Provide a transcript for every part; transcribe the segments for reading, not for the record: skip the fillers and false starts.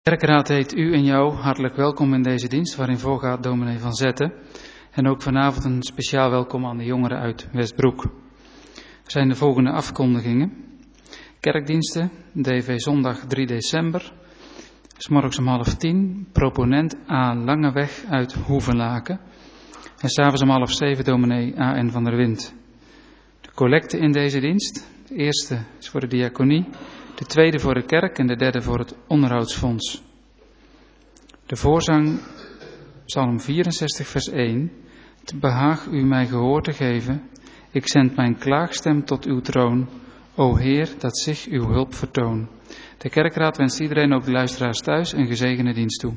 Kerkraad heet u en jou hartelijk welkom in deze dienst waarin voorgaat dominee Van Zetten. En ook vanavond een speciaal welkom aan de jongeren uit Westbroek. Er zijn de volgende afkondigingen. Kerkdiensten, DV zondag 3 december. 's Morgens om 9:30, proponent A. Langeweg uit Hoevelaken. En 's avonds om 6:30 dominee A.N. van der Wind. De collecte in deze dienst. De eerste is voor de diaconie. De tweede voor de kerk en de derde voor het onderhoudsfonds. De voorzang, Psalm 64 vers 1. Het behaag u mij gehoor te geven. Ik zend mijn klaagstem tot uw troon. O Heer, dat zich uw hulp vertoon. De kerkraad wenst iedereen, ook de luisteraars thuis, een gezegende dienst toe.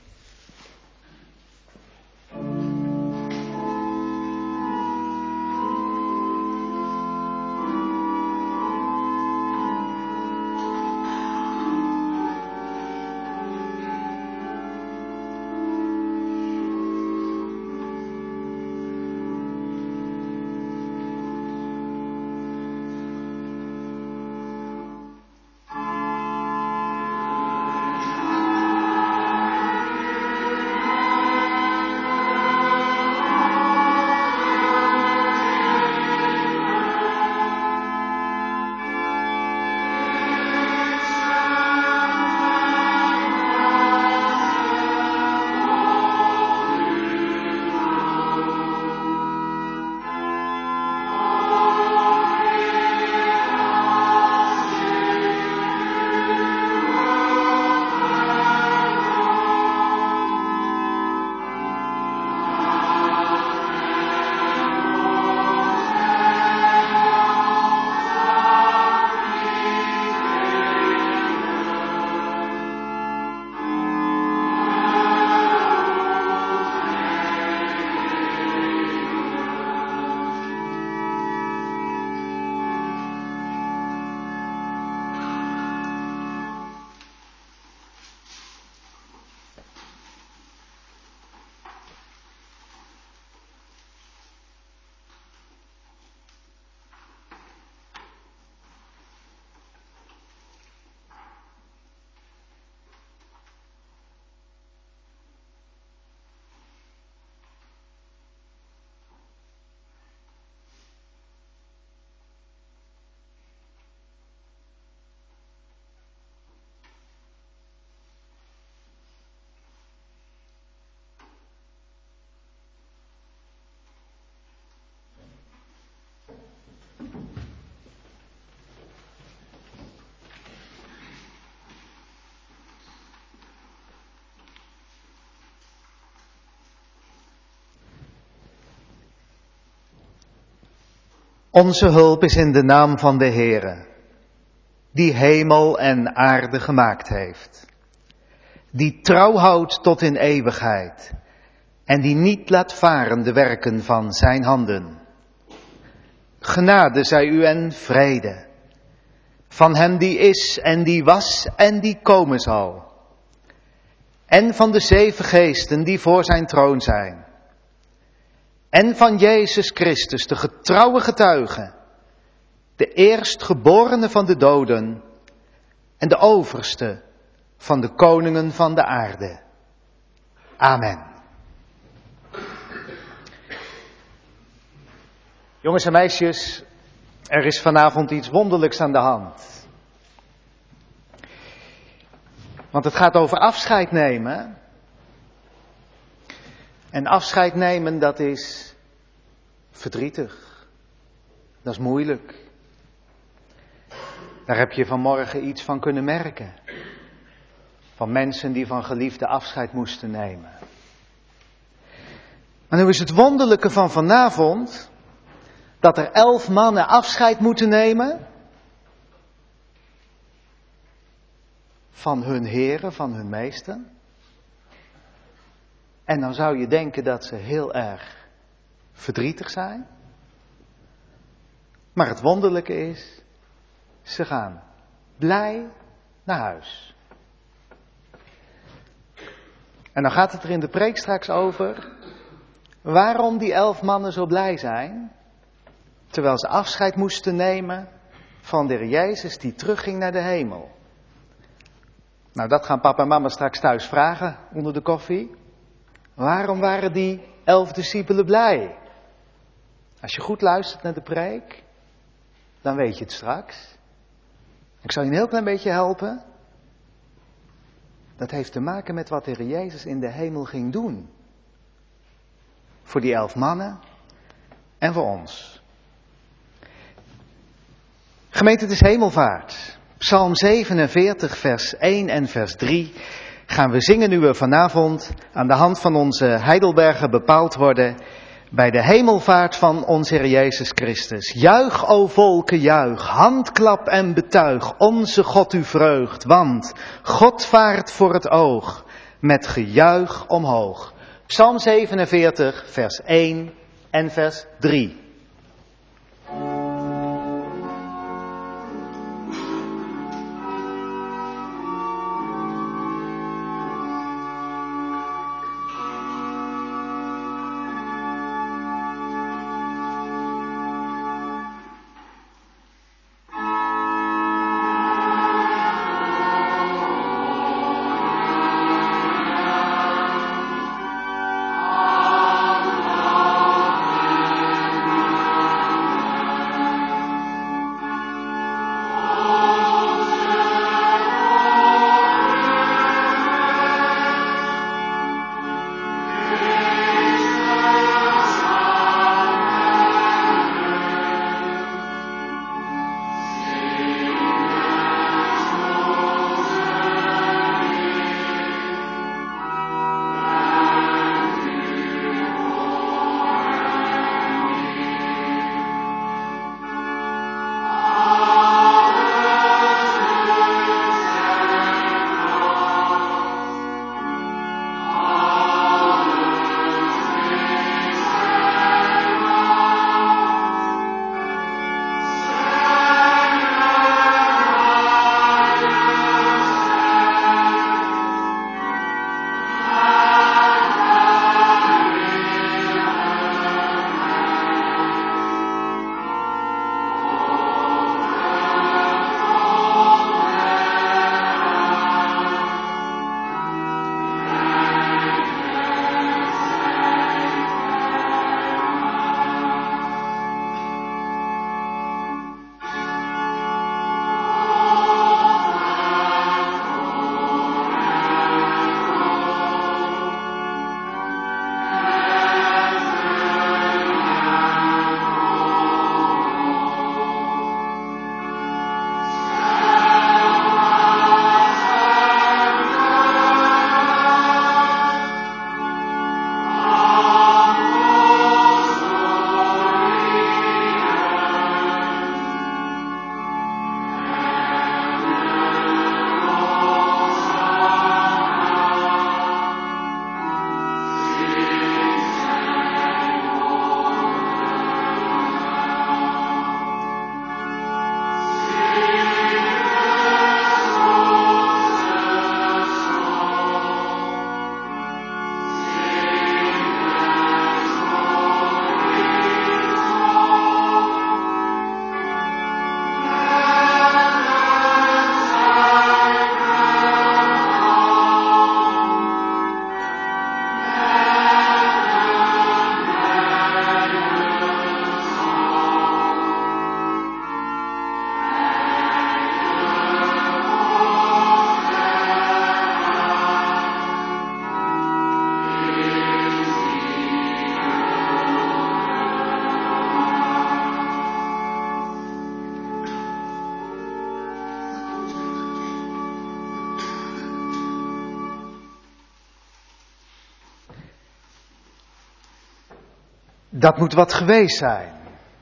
Onze hulp is in de naam van de Heere, die hemel en aarde gemaakt heeft, die trouw houdt tot in eeuwigheid en die niet laat varen de werken van zijn handen. Genade zij u en vrede, van hem die is en die was en die komen zal, en van de 7 geesten die voor zijn troon zijn, en van Jezus Christus, de getrouwe getuige, de eerstgeborene van de doden en de overste van de koningen van de aarde. Amen. Jongens en meisjes, er is vanavond iets wonderlijks aan de hand. Want het gaat over afscheid nemen. En afscheid nemen, dat is verdrietig. Dat is moeilijk. Daar heb je vanmorgen iets van kunnen merken. Van mensen die van geliefden afscheid moesten nemen. Maar nu is het wonderlijke van vanavond dat er 11 mannen afscheid moeten nemen van hun heren, van hun meester. En dan zou je denken dat ze heel erg verdrietig zijn. Maar het wonderlijke is, ze gaan blij naar huis. En dan gaat het er in de preek straks over waarom die 11 mannen zo blij zijn, terwijl ze afscheid moesten nemen van de Heer Jezus die terugging naar de hemel. Nou, dat gaan papa en mama straks thuis vragen onder de koffie. Waarom waren die 11 discipelen blij? Als je goed luistert naar de preek, dan weet je het straks. Ik zal je een heel klein beetje helpen. Dat heeft te maken met wat de Heer Jezus in de hemel ging doen. Voor die 11 mannen en voor ons. Gemeente, het is hemelvaart. Psalm 47, vers 1 en vers 3 gaan we zingen nu we vanavond aan de hand van onze Heidelberger bepaald worden bij de hemelvaart van onze Heer Jezus Christus. Juich, o volken, juich, handklap en betuig, onze God uw vreugd, want God vaart voor het oog, met gejuich omhoog. Psalm 47, vers 1 en vers 3. Dat moet wat geweest zijn.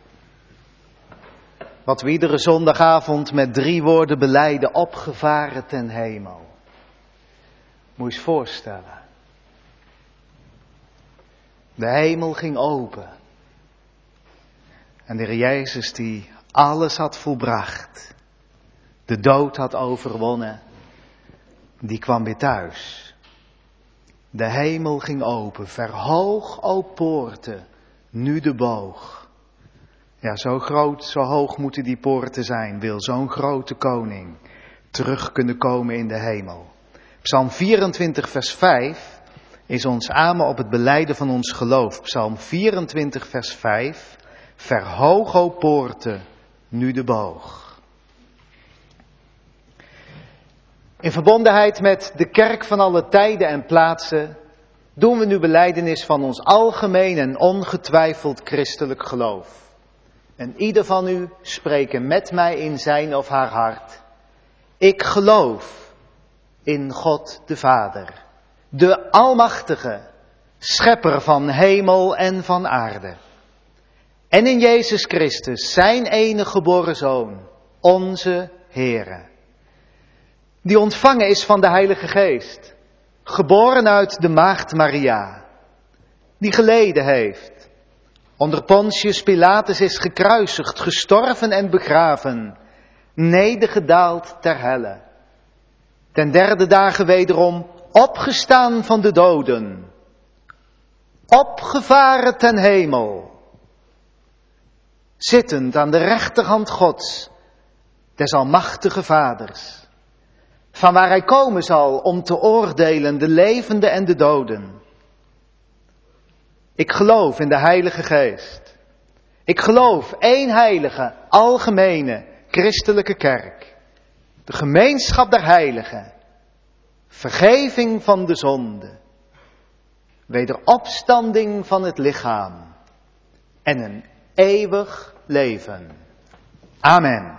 Wat we iedere zondagavond met 3 woorden belijden, opgevaren ten hemel. Moet je eens voorstellen. De hemel ging open. En de Heer Jezus die alles had volbracht. De dood had overwonnen. Die kwam weer thuis. De hemel ging open. Verhoog, o poorten, nu de boog. Ja, zo groot, zo hoog moeten die poorten zijn. Wil zo'n grote koning terug kunnen komen in de hemel. Psalm 24 vers 5 is ons amen op het belijden van ons geloof. Psalm 24 vers 5. Verhoog, o poorten, nu de boog. In verbondenheid met de kerk van alle tijden en plaatsen doen we nu belijdenis van ons algemeen en ongetwijfeld christelijk geloof. En ieder van u spreken met mij in zijn of haar hart. Ik geloof in God de Vader, de Almachtige, schepper van hemel en van aarde. En in Jezus Christus, zijn enige geboren Zoon, onze Heere. Die ontvangen is van de Heilige Geest, geboren uit de maagd Maria. Die geleden heeft, onder Pontius Pilatus is gekruisigd, gestorven en begraven, nedergedaald ter helle. Ten derde dagen wederom opgestaan van de doden, opgevaren ten hemel, zittend aan de rechterhand Gods, des almachtige Vaders, van waar hij komen zal om te oordelen de levenden en de doden. Ik geloof in de Heilige Geest. Ik geloof één heilige, algemene, christelijke kerk. De gemeenschap der heiligen. Vergeving van de zonde. Wederopstanding van het lichaam. En een eeuwig leven. Amen.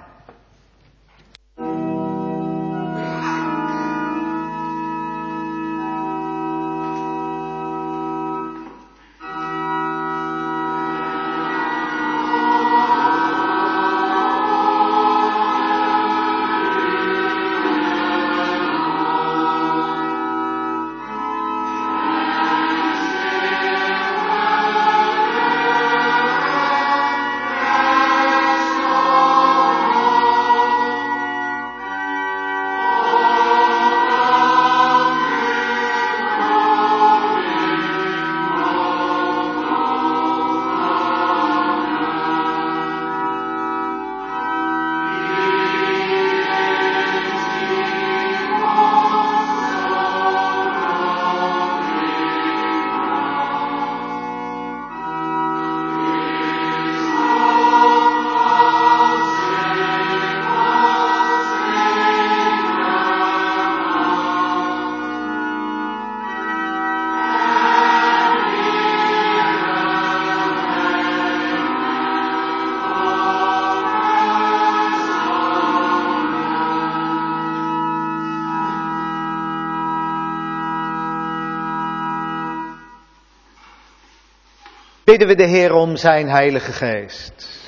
Bidden we de Heer om zijn Heilige Geest.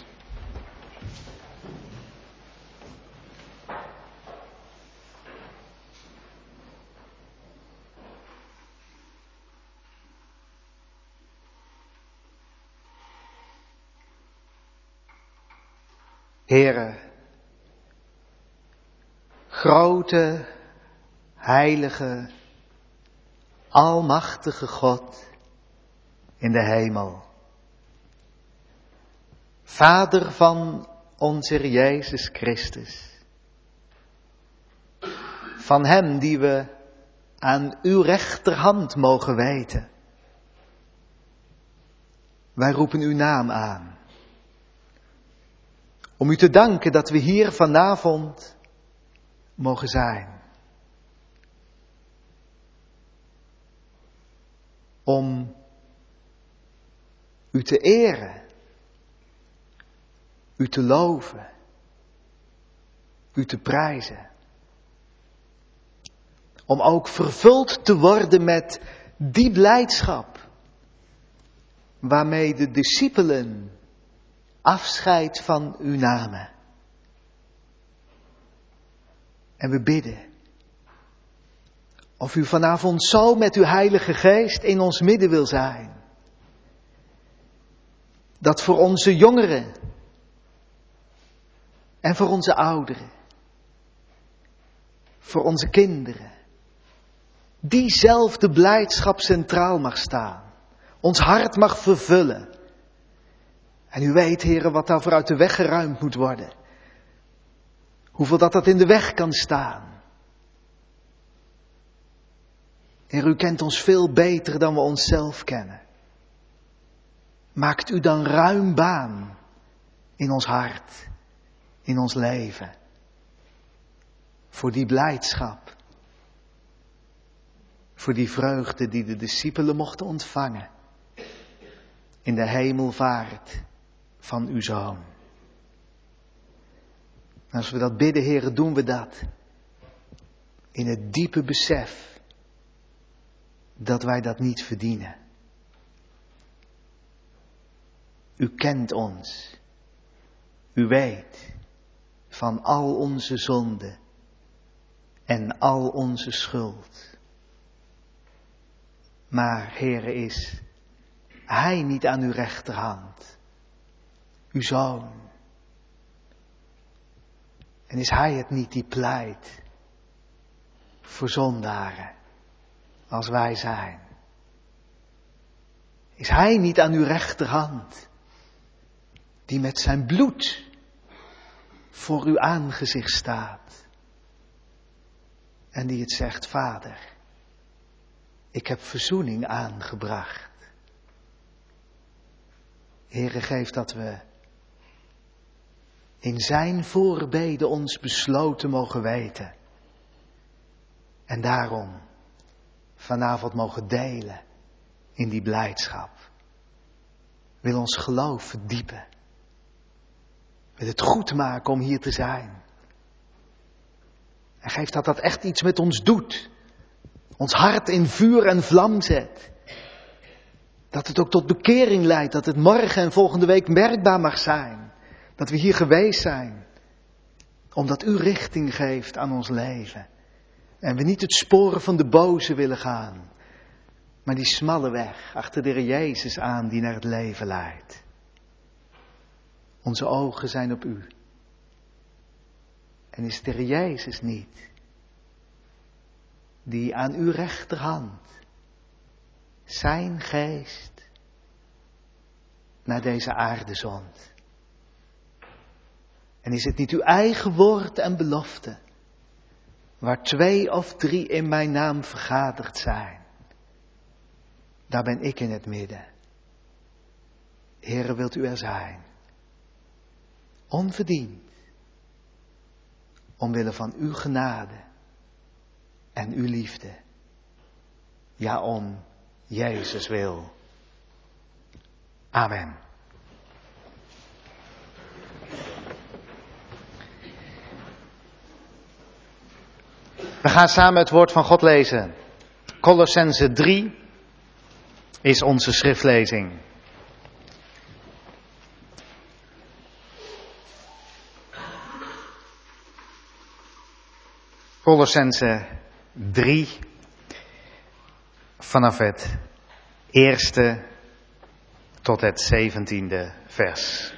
Heere, grote, heilige, almachtige God in de hemel. Vader van onze Heer Jezus Christus. Van Hem die we aan uw rechterhand mogen weten. Wij roepen uw naam aan. Om u te danken dat we hier vanavond mogen zijn. Om u te eren. U te loven. U te prijzen. Om ook vervuld te worden met die blijdschap waarmee de discipelen afscheid van u namen. En we bidden of u vanavond zo met uw Heilige Geest in ons midden wil zijn. Dat voor onze jongeren en voor onze ouderen, voor onze kinderen, diezelfde blijdschap centraal mag staan. Ons hart mag vervullen. En u weet, heren, wat daarvoor uit de weg geruimd moet worden. Hoeveel dat in de weg kan staan. Heer, u kent ons veel beter dan we onszelf kennen. Maakt u dan ruim baan in ons hart, in ons leven. Voor die blijdschap. Voor die vreugde die de discipelen mochten ontvangen. In de hemelvaart van uw Zoon. En als we dat bidden, Heer, doen we dat. In het diepe besef dat wij dat niet verdienen. U kent ons. U weet van al onze zonden en al onze schuld. Maar, Heere, is Hij niet aan uw rechterhand, uw Zoon? En is Hij het niet die pleit voor zondaren als wij zijn? Is Hij niet aan uw rechterhand die met zijn bloed voor uw aangezicht staat en die het zegt: Vader, ik heb verzoening aangebracht. Heere, geef dat we in zijn voorbeden ons besloten mogen weten. En daarom vanavond mogen delen in die blijdschap. Wil ons geloof verdiepen. Wil het goed maken om hier te zijn. En geef dat echt iets met ons doet. Ons hart in vuur en vlam zet. Dat het ook tot bekering leidt. Dat het morgen en volgende week merkbaar mag zijn. Dat we hier geweest zijn. Omdat u richting geeft aan ons leven. En we niet het sporen van de boze willen gaan. Maar die smalle weg achter de Heer Jezus aan die naar het leven leidt. Onze ogen zijn op u. En is de Heer Jezus niet die aan uw rechterhand zijn geest naar deze aarde zond? En is het niet uw eigen woord en belofte, waar 2 of 3 in mijn naam vergaderd zijn, daar ben ik in het midden. Heere, wilt u er zijn? Onverdiend. Omwille van uw genade en uw liefde. Ja, om Jezus wil. Amen. We gaan samen het woord van God lezen. Kolossenzen 3 is onze schriftlezing. Kolossenzen 3, vanaf het 1e tot het 17e vers.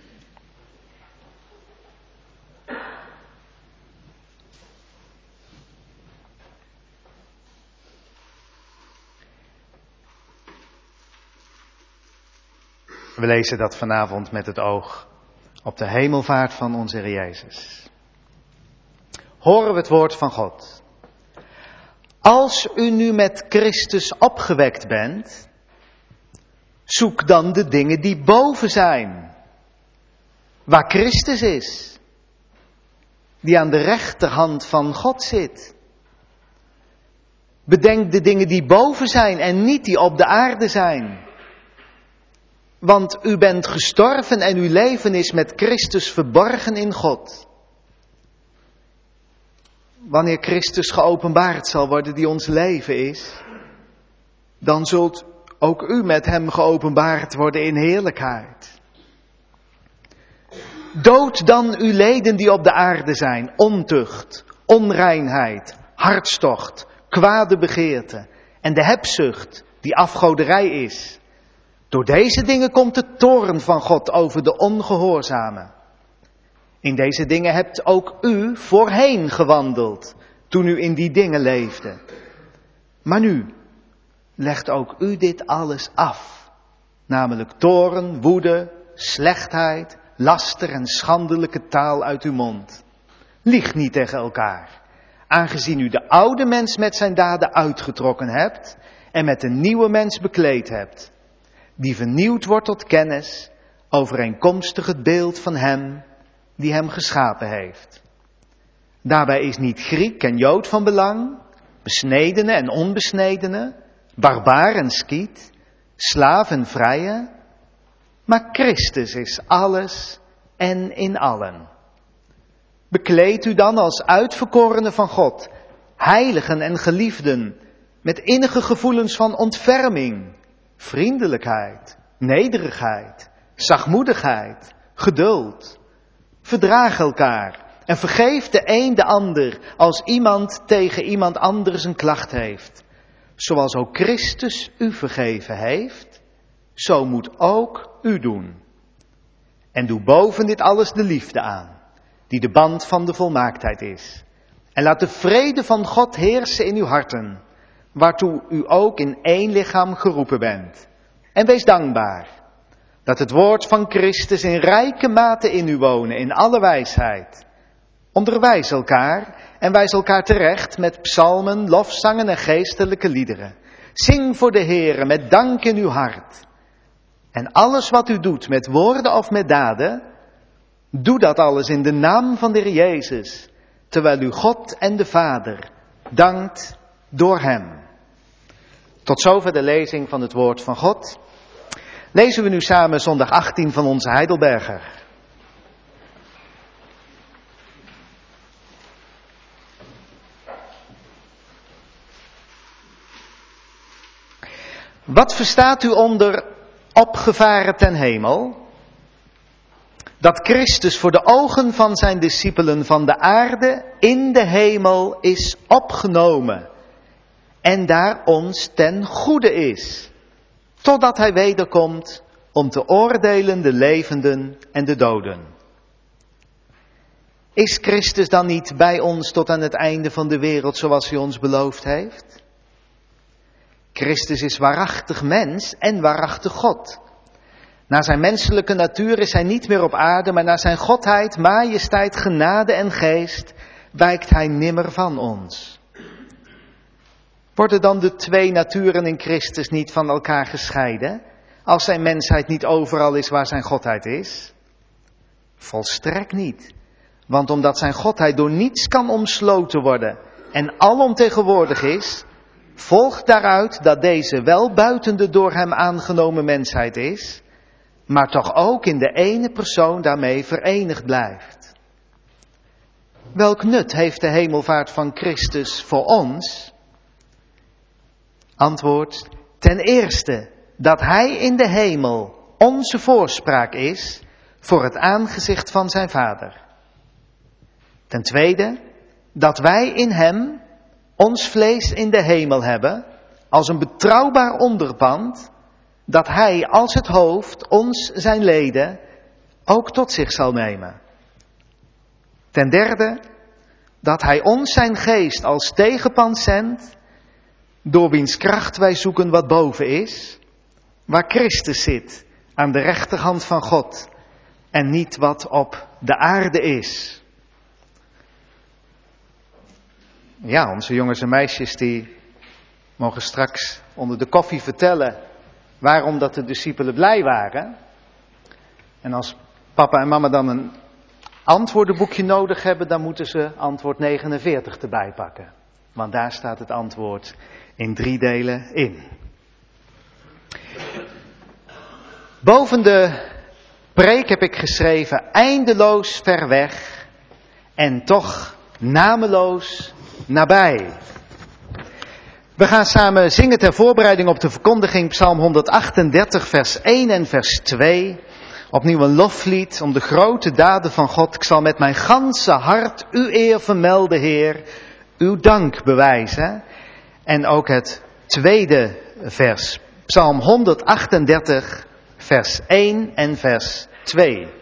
We lezen dat vanavond met het oog op de hemelvaart van onze Heer Jezus. Horen we het woord van God. Als u nu met Christus opgewekt bent, zoek dan de dingen die boven zijn, waar Christus is, die aan de rechterhand van God zit. Bedenk de dingen die boven zijn en niet die op de aarde zijn. Want u bent gestorven en uw leven is met Christus verborgen in God. Wanneer Christus geopenbaard zal worden die ons leven is, dan zult ook u met hem geopenbaard worden in heerlijkheid. Dood dan uw leden die op de aarde zijn, ontucht, onreinheid, hartstocht, kwade begeerte en de hebzucht die afgoderij is. Door deze dingen komt de toorn van God over de ongehoorzamen. In deze dingen hebt ook u voorheen gewandeld, toen u in die dingen leefde. Maar nu legt ook u dit alles af, namelijk toorn, woede, slechtheid, laster en schandelijke taal uit uw mond. Lieg niet tegen elkaar, aangezien u de oude mens met zijn daden uitgetrokken hebt en met een nieuwe mens bekleed hebt, die vernieuwd wordt tot kennis, overeenkomstig het beeld van hem die hem geschapen heeft. Daarbij is niet Griek en Jood van belang, besnedene en onbesnedene, barbaar en Skiet, slaaf en vrije, maar Christus is alles en in allen. Bekleed u dan als uitverkorenen van God, heiligen en geliefden, met innige gevoelens van ontferming, vriendelijkheid, nederigheid, zachtmoedigheid, geduld. Verdraag elkaar en vergeef de een de ander als iemand tegen iemand anders een klacht heeft. Zoals ook Christus u vergeven heeft, zo moet ook u doen. En doe boven dit alles de liefde aan, die de band van de volmaaktheid is. En laat de vrede van God heersen in uw harten, waartoe u ook in één lichaam geroepen bent. En wees dankbaar dat het woord van Christus in rijke mate in u wonen, in alle wijsheid. Onderwijs elkaar en wijs elkaar terecht met psalmen, lofzangen en geestelijke liederen. Zing voor de Heere met dank in uw hart. En alles wat u doet met woorden of met daden, doe dat alles in de naam van de Heer Jezus, terwijl u God en de Vader dankt door hem. Tot zover de lezing van het woord van God. Lezen we nu samen zondag 18 van onze Heidelberger. Wat verstaat u onder opgevaren ten hemel? Dat Christus voor de ogen van zijn discipelen van de aarde in de hemel is opgenomen en daar ons ten goede is, totdat hij wederkomt om te oordelen de levenden en de doden. Is Christus dan niet bij ons tot aan het einde van de wereld zoals hij ons beloofd heeft? Christus is waarachtig mens en waarachtig God. Naar zijn menselijke natuur is hij niet meer op aarde, maar naar zijn godheid, majesteit, genade en geest wijkt hij nimmer van ons. Worden dan de twee naturen in Christus niet van elkaar gescheiden, als zijn mensheid niet overal is waar zijn godheid is? Volstrekt niet, want omdat zijn godheid door niets kan omsloten worden en alomtegenwoordig is, volgt daaruit dat deze wel buiten de door hem aangenomen mensheid is, maar toch ook in de ene persoon daarmee verenigd blijft. Welk nut heeft de hemelvaart van Christus voor ons? Antwoord: ten eerste dat hij in de hemel onze voorspraak is voor het aangezicht van zijn Vader. Ten tweede dat wij in hem ons vlees in de hemel hebben als een betrouwbaar onderpand, dat hij als het hoofd ons zijn leden ook tot zich zal nemen. Ten derde dat hij ons zijn geest als tegenpand zendt, door wiens kracht wij zoeken wat boven is, waar Christus zit aan de rechterhand van God en niet wat op de aarde is. Ja, onze jongens en meisjes die mogen straks onder de koffie vertellen waarom dat de discipelen blij waren. En als papa en mama dan een antwoordenboekje nodig hebben, dan moeten ze antwoord 49 erbij pakken. Want daar staat het antwoord in 3 delen in. Boven de preek heb ik geschreven: eindeloos ver weg en toch nameloos nabij. We gaan samen zingen ter voorbereiding op de verkondiging Psalm 138 vers 1 en vers 2. Opnieuw een loflied om de grote daden van God. Ik zal met mijn ganse hart uw eer vermelden, Heer, uw dank bewijzen. En ook het tweede vers, Psalm 138 vers 1 en vers 2.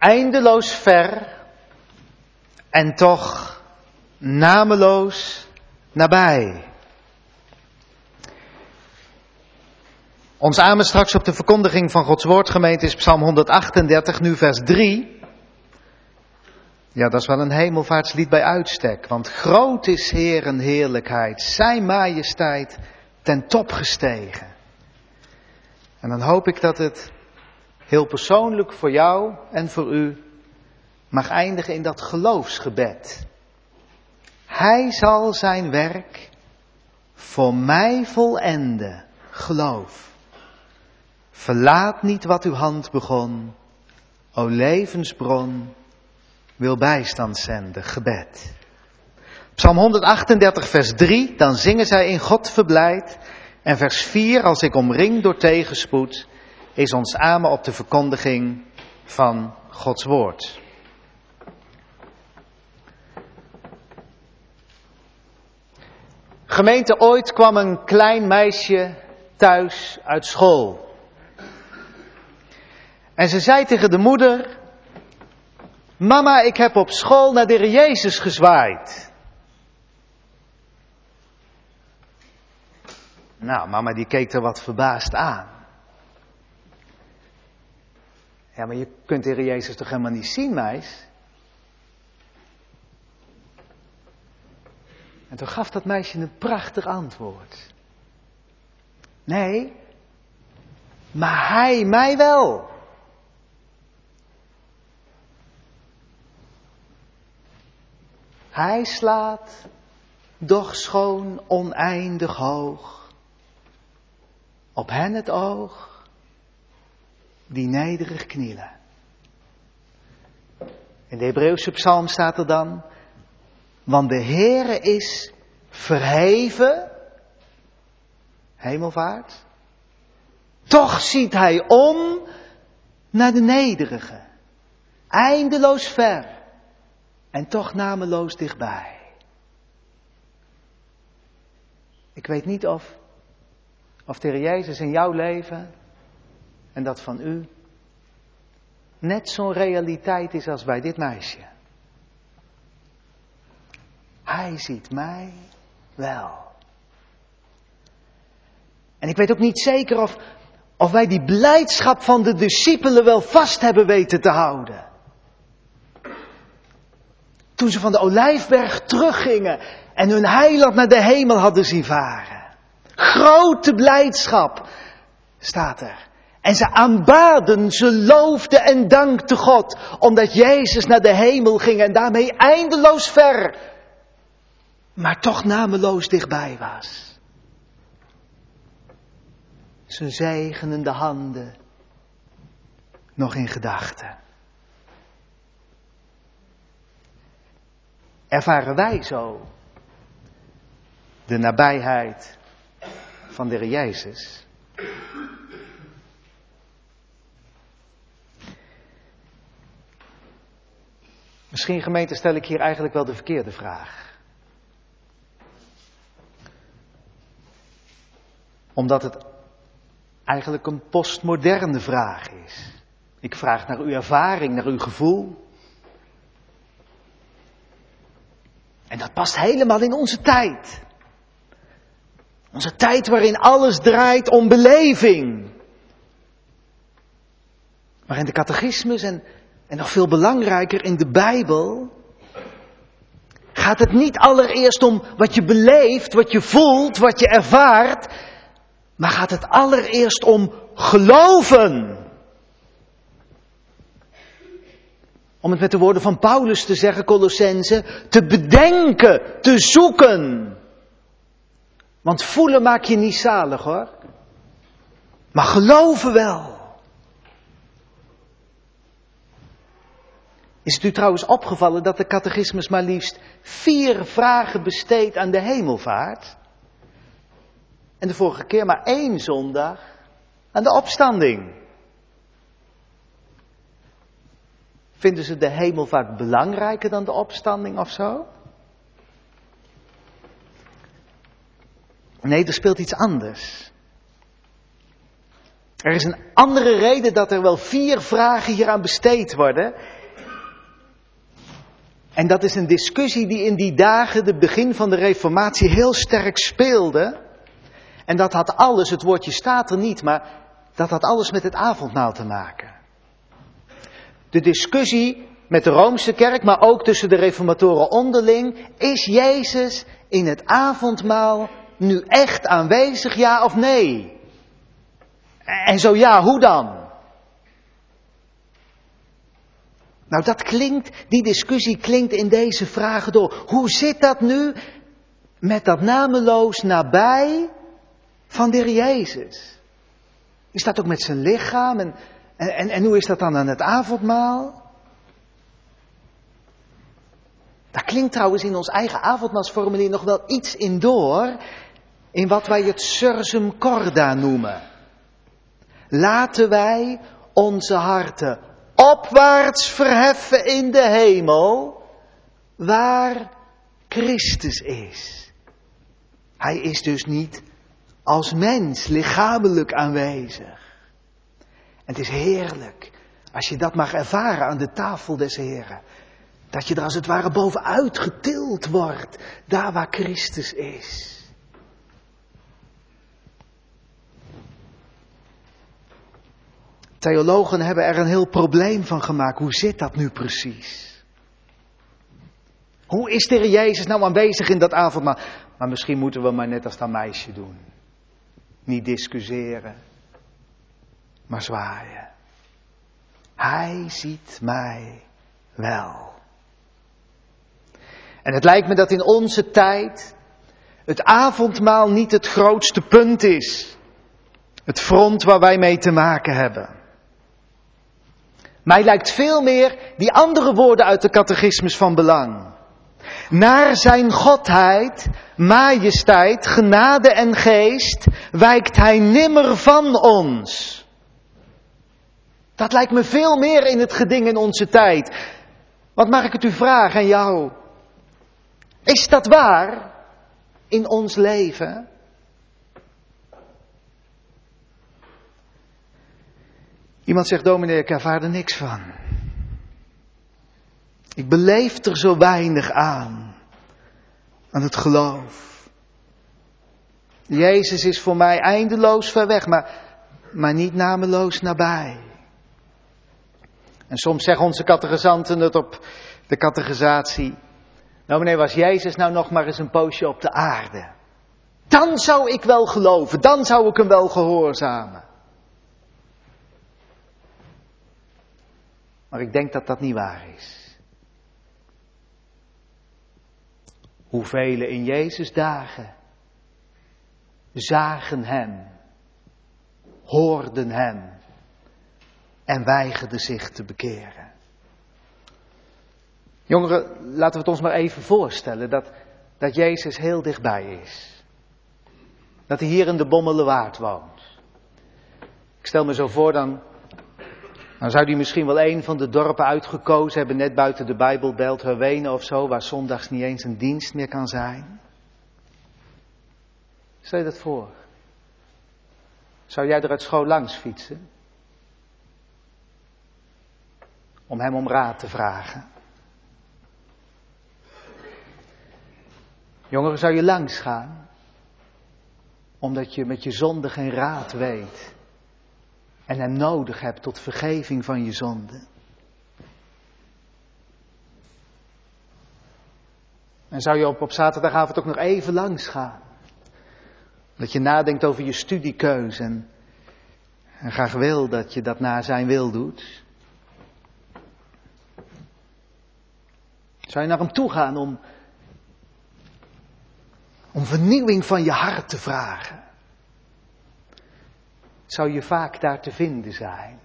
eindeloos ver en toch nameloos nabij. Ons amen straks op de verkondiging van Gods woord, gemeente, is Psalm 138, nu vers 3. Ja, dat is wel een hemelvaartslied bij uitstek. Want groot is Heeren heerlijkheid, zijn majesteit ten top gestegen. En dan hoop ik dat het heel persoonlijk voor jou en voor u mag eindigen in dat geloofsgebed. Hij zal zijn werk voor mij volenden, geloof. Verlaat niet wat uw hand begon, o levensbron, wil bijstand zenden, gebed. Psalm 138 vers 3, dan zingen zij in God verblijd. En vers 4, als ik omring door tegenspoed, is ons amen op de verkondiging van Gods woord. Gemeente, ooit kwam een klein meisje thuis uit school. En ze zei tegen de moeder: mama, ik heb op school naar de Heer Jezus gezwaaid. Nou, mama die keek er wat verbaasd aan. Ja, maar je kunt de Heer Jezus toch helemaal niet zien, meis? En toen gaf dat meisje een prachtig antwoord. Nee, maar hij mij wel. Hij slaat, doch schoon oneindig hoog, op hen het oog, die nederig knielen. In de Hebreeuwse psalm staat er dan: want de Heere is verheven, hemelvaart, toch ziet hij om naar de nederigen, eindeloos ver en toch nameloos dichtbij. Ik weet niet of de Heer Jezus in jouw leven en dat van u net zo'n realiteit is als bij dit meisje. Hij ziet mij wel. En ik weet ook niet zeker of wij die blijdschap van de discipelen wel vast hebben weten te houden. Toen ze van de Olijfberg teruggingen en hun heiland naar de hemel hadden zien varen. Grote blijdschap staat er. En ze aanbaden, ze loofden en dankten God, omdat Jezus naar de hemel ging en daarmee eindeloos ver, maar toch nameloos dichtbij was. Ze zegenen de handen nog in gedachten. Ervaren wij zo de nabijheid van de Heer Jezus? Misschien, gemeente, stel ik hier eigenlijk wel de verkeerde vraag. Omdat het eigenlijk een postmoderne vraag is. Ik vraag naar uw ervaring, naar uw gevoel. En dat past helemaal in onze tijd. Onze tijd waarin alles draait om beleving. Maar in de catechismus en nog veel belangrijker in de Bijbel gaat het niet allereerst om wat je beleeft, wat je voelt, wat je ervaart. Maar gaat het allereerst om geloven. Om het met de woorden van Paulus te zeggen, Colossenzen, te bedenken, te zoeken. Want voelen maakt je niet zalig, hoor. Maar geloven wel. Is het u trouwens opgevallen dat de catechismus maar liefst 4 vragen besteedt aan de hemelvaart? En de vorige keer maar 1 zondag aan de opstanding. Vinden ze de hemelvaart belangrijker dan de opstanding of zo? Nee, er speelt iets anders. Er is een andere reden dat er wel 4 vragen hieraan besteed worden. En dat is een discussie die in die dagen, het begin van de Reformatie, heel sterk speelde. En dat had alles, het woordje staat er niet, maar dat had alles met het avondmaal te maken. De discussie met de Roomse kerk, maar ook tussen de reformatoren onderling. Is Jezus in het avondmaal nu echt aanwezig, ja of nee? En zo ja, hoe dan? Nou, die discussie klinkt in deze vragen door. Hoe zit dat nu met dat nameloos nabij van de Heer Jezus? Is dat ook met zijn lichaam? En hoe is dat dan aan het avondmaal? Daar klinkt trouwens in ons eigen avondmaalsformulier nog wel iets in door, in wat wij het sursum corda noemen. Laten wij onze harten opwaarts verheffen in de hemel, waar Christus is. Hij is dus niet als mens lichamelijk aanwezig. En het is heerlijk als je dat mag ervaren aan de tafel des Heren. Dat je er als het ware bovenuit getild wordt, daar waar Christus is. Theologen hebben er een heel probleem van gemaakt. Hoe zit dat nu precies? Hoe is de Heer Jezus nou aanwezig in dat avondmaal? Maar misschien moeten we maar net als dat meisje doen. Niet discussiëren, maar zwaaien. Hij ziet mij wel. En het lijkt me dat in onze tijd het avondmaal niet het grootste punt is. Het front waar wij mee te maken hebben. Mij lijkt veel meer die andere woorden uit de catechismus van belang. Naar zijn godheid, majesteit, genade en geest wijkt hij nimmer van ons. Dat lijkt me veel meer in het geding in onze tijd. Wat mag ik het u vragen aan jou? Is dat waar in ons leven? Iemand zegt, dominee, ik ervaar er niks van. Ik beleef er zo weinig aan het geloof. Jezus is voor mij eindeloos ver weg, maar niet nameloos nabij. En soms zeggen onze catechizanten het op de catechisatie. Dominee, was Jezus nou nog maar eens een poosje op de aarde? Dan zou ik wel geloven, dan zou ik hem wel gehoorzamen. Maar ik denk dat dat niet waar is. Hoeveel in Jezus dagen zagen hem, hoorden hem en weigerden zich te bekeren. Jongeren, laten we het ons maar even voorstellen dat Jezus heel dichtbij is. Dat hij hier in de Bommelerwaard woont. Ik stel me zo voor, dan zou hij misschien wel een van de dorpen uitgekozen hebben, net buiten de Bijbelbelt, Herwenen of zo, waar zondags niet eens een dienst meer kan zijn. Stel je dat voor? Zou jij er uit school langs fietsen? Om hem om raad te vragen. Jongeren, zou je langs gaan? Omdat je met je zonde geen raad weet. En hem nodig hebt tot vergeving van je zonde. En zou je op zaterdagavond ook nog even langs gaan? Dat je nadenkt over je studiekeuze en graag wil dat je dat naar zijn wil doet. Zou je naar hem toe gaan om vernieuwing van je hart te vragen? Zou je vaak daar te vinden zijn?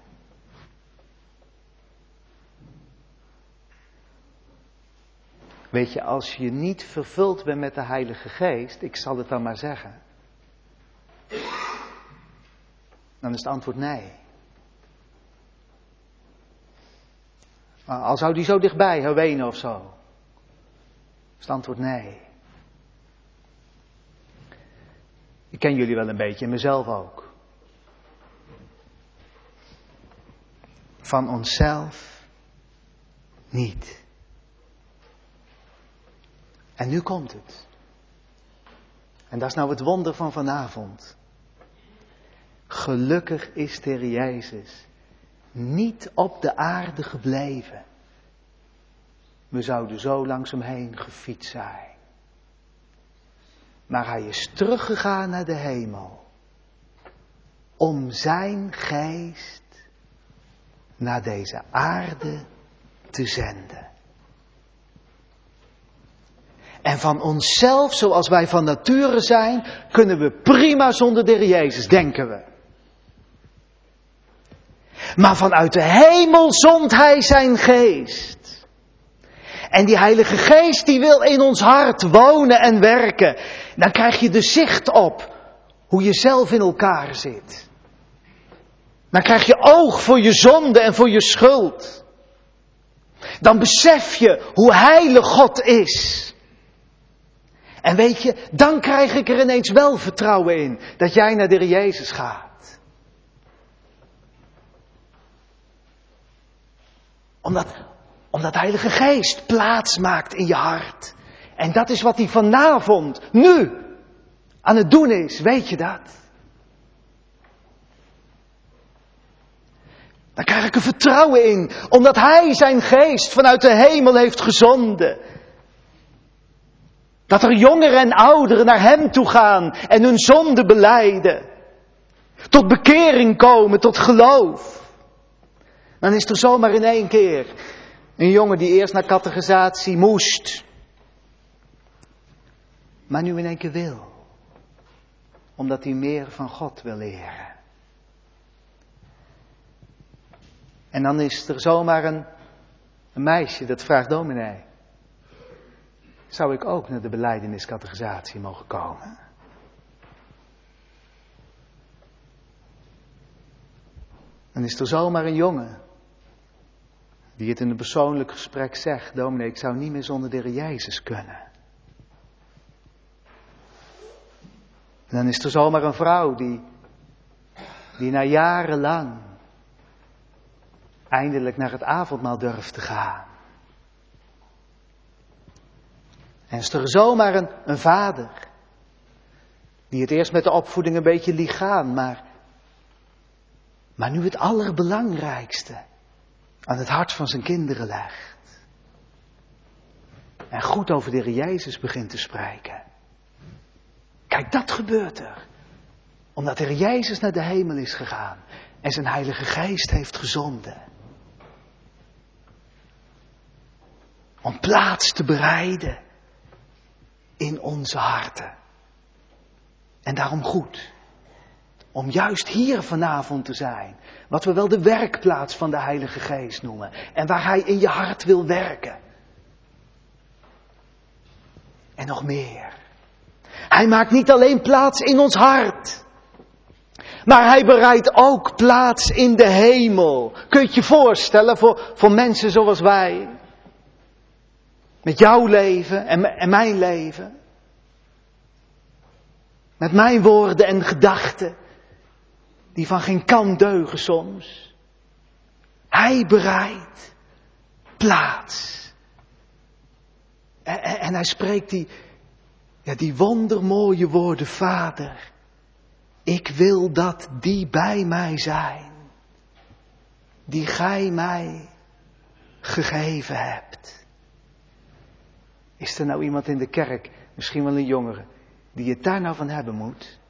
Weet je, als je niet vervuld bent met de Heilige Geest, ik zal het dan maar zeggen, dan is het antwoord nee. Maar al zou die zo dichtbij, Herwenen of zo, is het antwoord nee. Ik ken jullie wel een beetje, en mezelf ook. Van onszelf niet. En nu komt het. En dat is nou het wonder van vanavond. Gelukkig is de Heer Jezus niet op de aarde gebleven. We zouden zo langs hem heen gefietst zijn. Maar hij is teruggegaan naar de hemel. Om zijn geest naar deze aarde te zenden. En van onszelf, zoals wij van nature zijn, kunnen we prima zonder de Heer Jezus, denken we. Maar vanuit de hemel zond hij zijn geest. En die Heilige Geest die wil in ons hart wonen en werken. Dan krijg je de zicht op hoe je zelf in elkaar zit. Dan krijg je oog voor je zonde en voor je schuld. Dan besef je hoe heilig God is. En weet je, dan krijg ik er ineens wel vertrouwen in dat jij naar de Heer Jezus gaat. Omdat de Heilige Geest plaats maakt in je hart. En dat is wat hij vanavond, nu, aan het doen is. Weet je dat? Dan krijg ik er vertrouwen in. Omdat hij zijn geest vanuit de hemel heeft gezonden. Dat er jongeren en ouderen naar hem toe gaan en hun zonde belijden. Tot bekering komen, tot geloof. Dan is er zomaar in één keer een jongen die eerst naar catechisatie moest. Maar nu in één keer wil. Omdat hij meer van God wil leren. En dan is er zomaar een meisje dat vraagt: dominee, zou ik ook naar de belijdeniscatechisatie mogen komen? Dan is er zomaar een jongen die het in een persoonlijk gesprek zegt: dominee, ik zou niet meer zonder de Heer Jezus kunnen. En dan is er zomaar een vrouw die na jarenlang eindelijk naar het avondmaal durft te gaan. En is er zomaar een vader die het eerst met de opvoeding een beetje liet gaan, maar nu het allerbelangrijkste aan het hart van zijn kinderen legt. En goed over de Heer Jezus begint te spreken. Kijk, dat gebeurt er. Omdat de Heer Jezus naar de hemel is gegaan en zijn Heilige Geest heeft gezonden. Om plaats te bereiden in onze harten. En daarom goed. Om juist hier vanavond te zijn. Wat we wel de werkplaats van de Heilige Geest noemen. En waar hij in je hart wil werken. En nog meer. Hij maakt niet alleen plaats in ons hart. Maar hij bereidt ook plaats in de hemel. Kun je het je voorstellen voor mensen zoals wij? Met jouw leven en mijn leven. Met mijn woorden en gedachten. Die van geen kant deugen soms. Hij bereidt plaats. En hij spreekt die wondermooie woorden: Vader, ik wil dat die bij mij zijn. Die gij mij gegeven hebt. Is er nou iemand in de kerk, misschien wel een jongere, die het daar nou van hebben moet?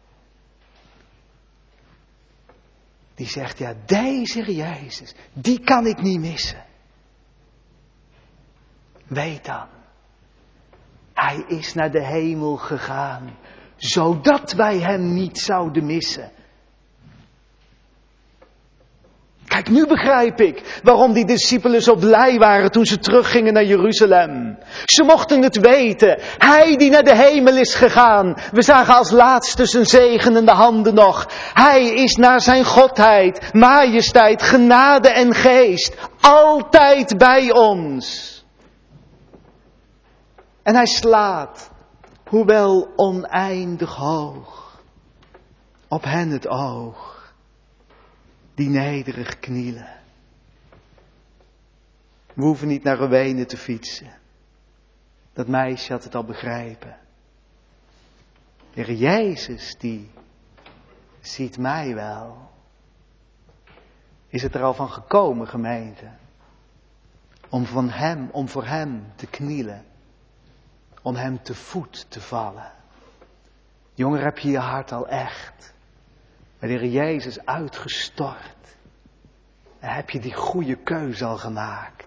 Die zegt: ja, deze Jezus, die kan ik niet missen. Weet dan, hij is naar de hemel gegaan, zodat wij hem niet zouden missen. Kijk, nu begrijp ik waarom die discipelen zo blij waren toen ze teruggingen naar Jeruzalem. Ze mochten het weten. Hij die naar de hemel is gegaan. We zagen als laatste zijn zegenende handen nog. Hij is naar zijn godheid, majesteit, genade en geest altijd bij ons. En hij slaat, hoewel oneindig hoog, op hen het oog. Die nederig knielen. We hoeven niet naar Rowene te fietsen. Dat meisje had het al begrepen. De Heer Jezus, die ziet mij wel. Is het er al van gekomen, gemeente? Om voor hem te knielen. Om hem te voet te vallen. Jonger, heb je je hart al echt bij de Heer Jezus uitgestort? En heb je die goede keuze al gemaakt?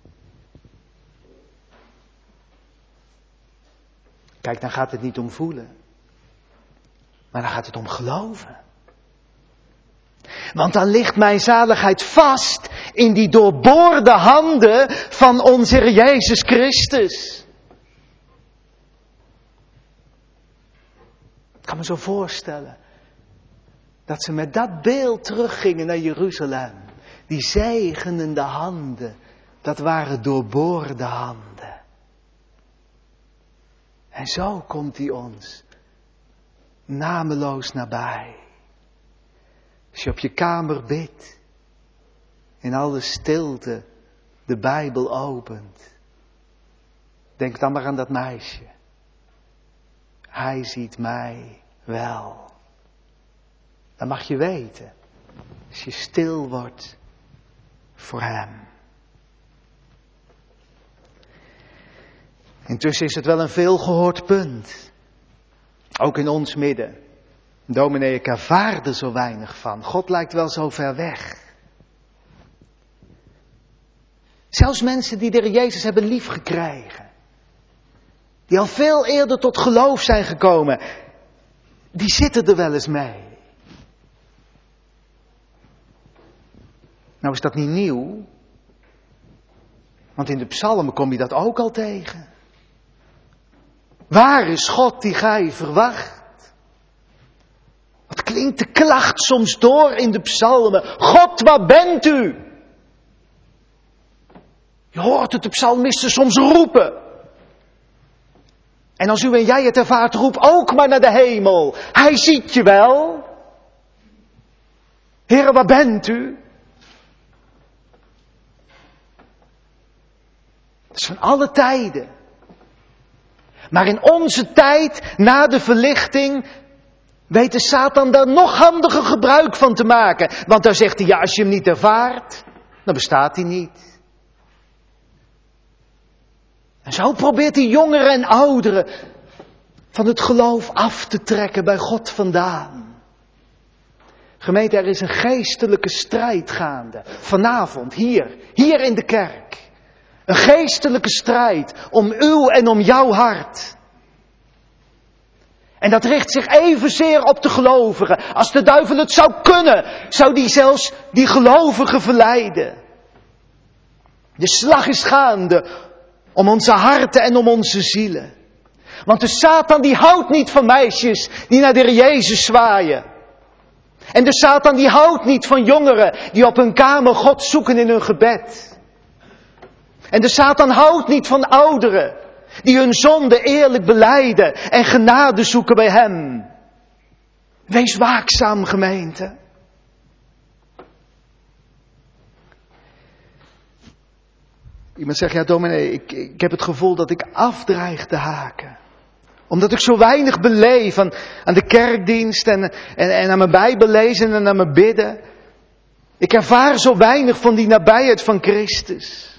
Kijk, dan gaat het niet om voelen. Maar dan gaat het om geloven. Want dan ligt mijn zaligheid vast in die doorboorde handen van onze Heer Jezus Christus. Ik kan me zo voorstellen dat ze met dat beeld teruggingen naar Jeruzalem. Die zegenende handen, dat waren doorboorde handen. En zo komt hij ons nameloos nabij. Als je op je kamer bidt, in alle stilte de Bijbel opent, denk dan maar aan dat meisje. Hij ziet mij wel. Dat mag je weten, als je stil wordt voor hem. Intussen is het wel een veelgehoord punt. Ook in ons midden. Dominee, ik ervaar er zo weinig van. God lijkt wel zo ver weg. Zelfs mensen die de Heer Jezus hebben liefgekregen. Die al veel eerder tot geloof zijn gekomen. Die zitten er wel eens mee. Nou is dat niet nieuw. Want in de psalmen kom je dat ook al tegen. Waar is God die gij verwacht? Wat klinkt de klacht soms door in de psalmen. God, waar bent u? Je hoort het de psalmisten soms roepen. En als u en jij het ervaart, roep ook maar naar de hemel. Hij ziet je wel. Heere, waar bent u? Dat is van alle tijden. Maar in onze tijd, na de verlichting, weet de Satan daar nog handiger gebruik van te maken. Want daar zegt hij, ja, als je hem niet ervaart, dan bestaat hij niet. En zo probeert hij jongeren en ouderen van het geloof af te trekken bij God vandaan. Gemeente, er is een geestelijke strijd gaande. Vanavond, hier in de kerk. Een geestelijke strijd om uw en om jouw hart. En dat richt zich evenzeer op de gelovigen. Als de duivel het zou kunnen, zou die zelfs die gelovigen verleiden. De slag is gaande om onze harten en om onze zielen. Want de Satan die houdt niet van meisjes die naar de Heer Jezus zwaaien. En de Satan die houdt niet van jongeren die op hun kamer God zoeken in hun gebed. En de Satan houdt niet van ouderen die hun zonde eerlijk belijden en genade zoeken bij hem. Wees waakzaam, gemeente. Iemand zegt, ja dominee, ik heb het gevoel dat ik afdreig te haken. Omdat ik zo weinig beleef aan de kerkdienst en aan mijn Bijbel lezen en aan mijn bidden. Ik ervaar zo weinig van die nabijheid van Christus.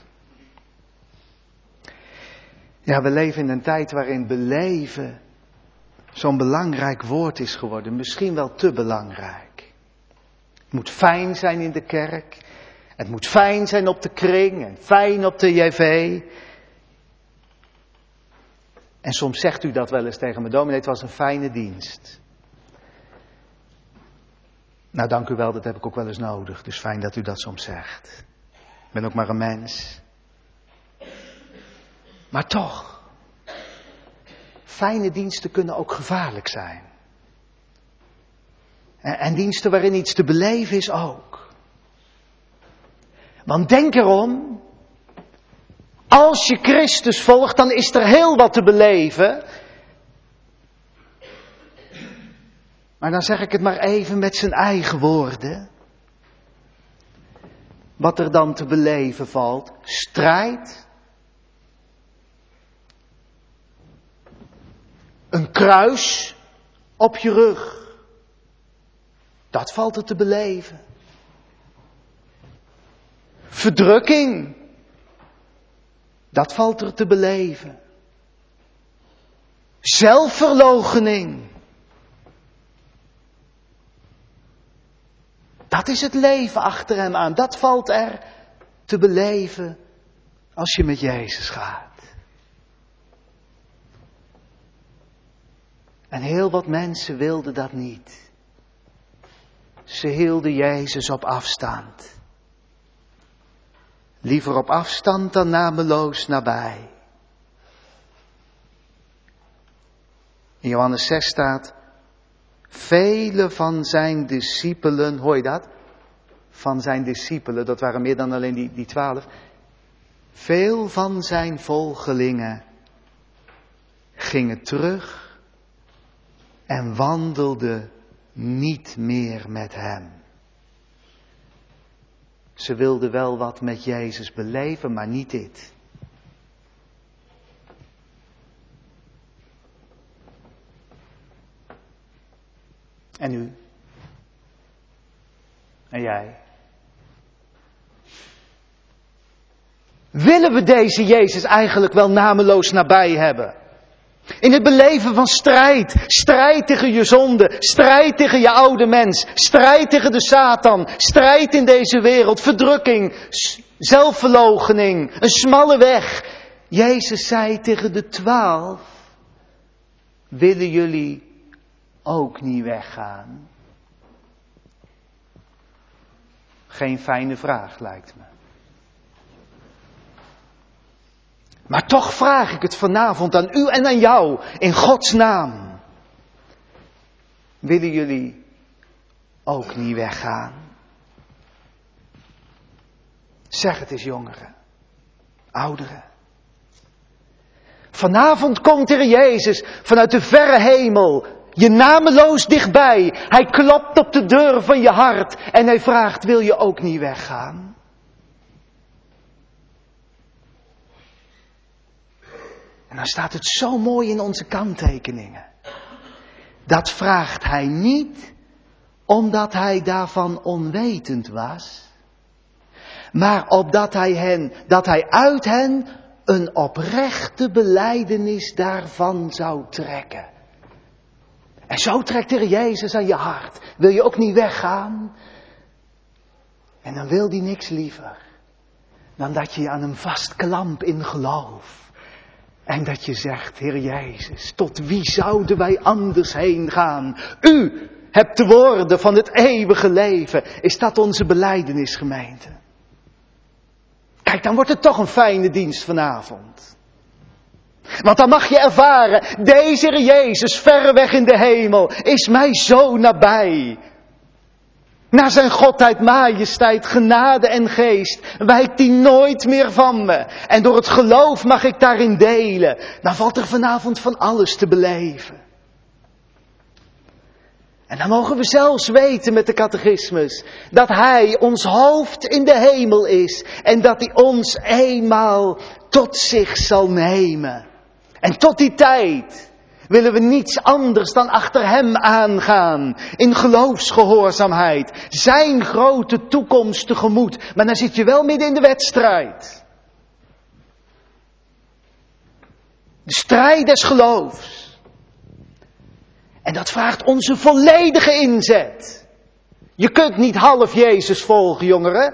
Ja, we leven in een tijd waarin beleven zo'n belangrijk woord is geworden. Misschien wel te belangrijk. Het moet fijn zijn in de kerk. Het moet fijn zijn op de kring en fijn op de JV. En soms zegt u dat wel eens tegen me, dominee, het was een fijne dienst. Nou, dank u wel, dat heb ik ook wel eens nodig. Dus fijn dat u dat soms zegt. Ik ben ook maar een mens. Maar toch, fijne diensten kunnen ook gevaarlijk zijn. En diensten waarin iets te beleven is ook. Want denk erom, als je Christus volgt, dan is er heel wat te beleven. Maar dan zeg ik het maar even met zijn eigen woorden. Wat er dan te beleven valt, strijd, kruis op je rug. Dat valt er te beleven. Verdrukking. Dat valt er te beleven. Zelfverloochening. Dat is het leven achter hem aan. Dat valt er te beleven als je met Jezus gaat. En heel wat mensen wilden dat niet. Ze hielden Jezus op afstand. Liever op afstand dan nameloos nabij. In Johannes 6 staat, vele van zijn discipelen, hoor je dat? Van zijn discipelen, dat waren meer dan alleen die 12. Veel van zijn volgelingen gingen terug en wandelden niet meer met hem. Ze wilden wel wat met Jezus beleven, maar niet dit. En u? En jij? Willen we deze Jezus eigenlijk wel nameloos nabij hebben? In het beleven van strijd. Strijd tegen je zonde. Strijd tegen je oude mens. Strijd tegen de Satan. Strijd in deze wereld. Verdrukking. Zelfverloochening. Een smalle weg. Jezus zei tegen de 12. Willen jullie ook niet weggaan? Geen fijne vraag, lijkt me. Maar toch vraag ik het vanavond aan u en aan jou, in Gods naam. Willen jullie ook niet weggaan? Zeg het eens, jongeren, ouderen. Vanavond komt er Jezus vanuit de verre hemel, je nameloos dichtbij. Hij klopt op de deur van je hart en hij vraagt, wil je ook niet weggaan? En dan staat het zo mooi in onze kanttekeningen. Dat vraagt hij niet omdat hij daarvan onwetend was, maar opdat hij uit hen een oprechte belijdenis daarvan zou trekken. En zo trekt er Jezus aan je hart. Wil je ook niet weggaan? En dan wil hij niks liever dan dat je je aan hem vastklampt in geloof. En dat je zegt, Heer Jezus, tot wie zouden wij anders heen gaan? U hebt de woorden van het eeuwige leven. Is dat onze belijdenis, gemeente? Kijk, dan wordt het toch een fijne dienst vanavond. Want dan mag je ervaren, deze Heer Jezus, verreweg in de hemel, is mij zo nabij. Naar zijn godheid, majesteit, genade en geest wijkt hij nooit meer van me. En door het geloof mag ik daarin delen. Dan valt er vanavond van alles te beleven. En dan mogen we zelfs weten met de catechismus dat hij ons hoofd in de hemel is. En dat hij ons eenmaal tot zich zal nemen. En tot die tijd willen we niets anders dan achter hem aangaan. In geloofsgehoorzaamheid. Zijn grote toekomst tegemoet. Maar dan zit je wel midden in de wedstrijd. De strijd des geloofs. En dat vraagt onze volledige inzet. Je kunt niet half Jezus volgen, jongeren.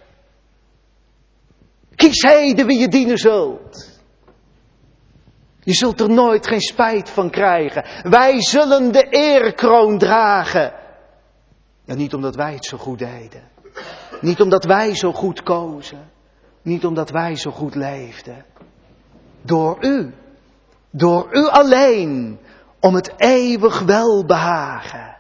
Kies heden wie je dienen zult. Je zult er nooit geen spijt van krijgen. Wij zullen de erekroon dragen. Ja, niet omdat wij het zo goed deden. Niet omdat wij zo goed kozen. Niet omdat wij zo goed leefden. Door u. Door u alleen. Om het eeuwig welbehagen.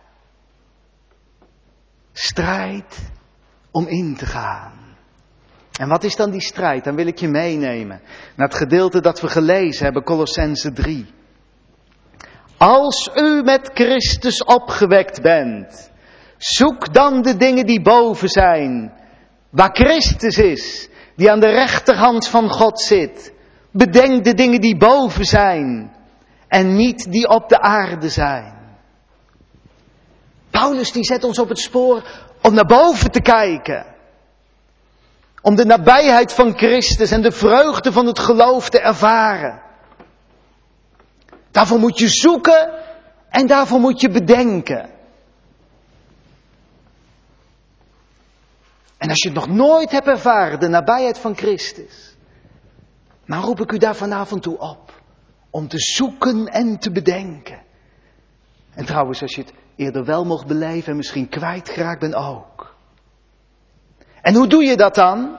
Strijd om in te gaan. En wat is dan die strijd? Dan wil ik je meenemen naar het gedeelte dat we gelezen hebben, Kolossenzen 3. Als u met Christus opgewekt bent, zoek dan de dingen die boven zijn, waar Christus is, die aan de rechterhand van God zit. Bedenk de dingen die boven zijn en niet die op de aarde zijn. Paulus die zet ons op het spoor om naar boven te kijken. Om de nabijheid van Christus en de vreugde van het geloof te ervaren. Daarvoor moet je zoeken en daarvoor moet je bedenken. En als je het nog nooit hebt ervaren, de nabijheid van Christus, dan roep ik u daar vanavond toe op. Om te zoeken en te bedenken. En trouwens, als je het eerder wel mocht beleven en misschien kwijtgeraakt bent ook. En hoe doe je dat dan?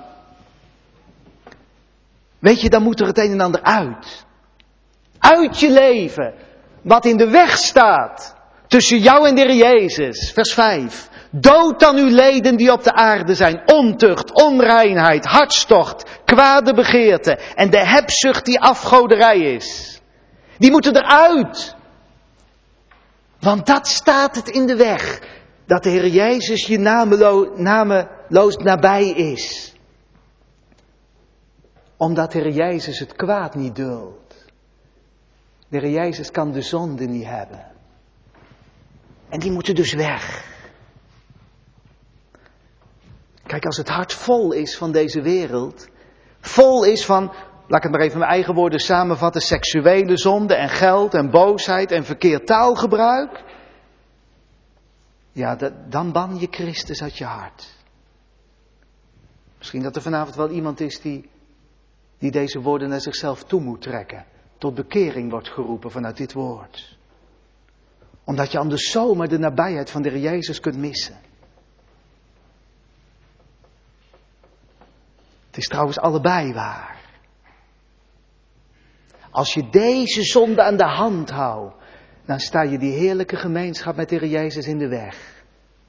Weet je, dan moet er het een en ander uit. Uit je leven. Wat in de weg staat. Tussen jou en de Heer Jezus. Vers 5. Dood dan uw leden die op de aarde zijn. Ontucht, onreinheid, hartstocht, kwade begeerte. En de hebzucht die afgoderij is. Die moeten eruit. Want dat staat het in de weg. Dat de Heer Jezus je nameloos nabij is. Omdat de Heer Jezus het kwaad niet duldt. De Heer Jezus kan de zonde niet hebben. En die moeten dus weg. Kijk, als het hart vol is van deze wereld. Vol is van, laat ik het maar even in mijn eigen woorden samenvatten. Seksuele zonde en geld en boosheid en verkeerd taalgebruik. Ja, dan ban je Christus uit je hart. Misschien dat er vanavond wel iemand is die deze woorden naar zichzelf toe moet trekken. Tot bekering wordt geroepen vanuit dit woord. Omdat je anders zomaar de nabijheid van de Heer Jezus kunt missen. Het is trouwens allebei waar. Als je deze zonde aan de hand houdt, dan sta je die heerlijke gemeenschap met de Heer Jezus in de weg.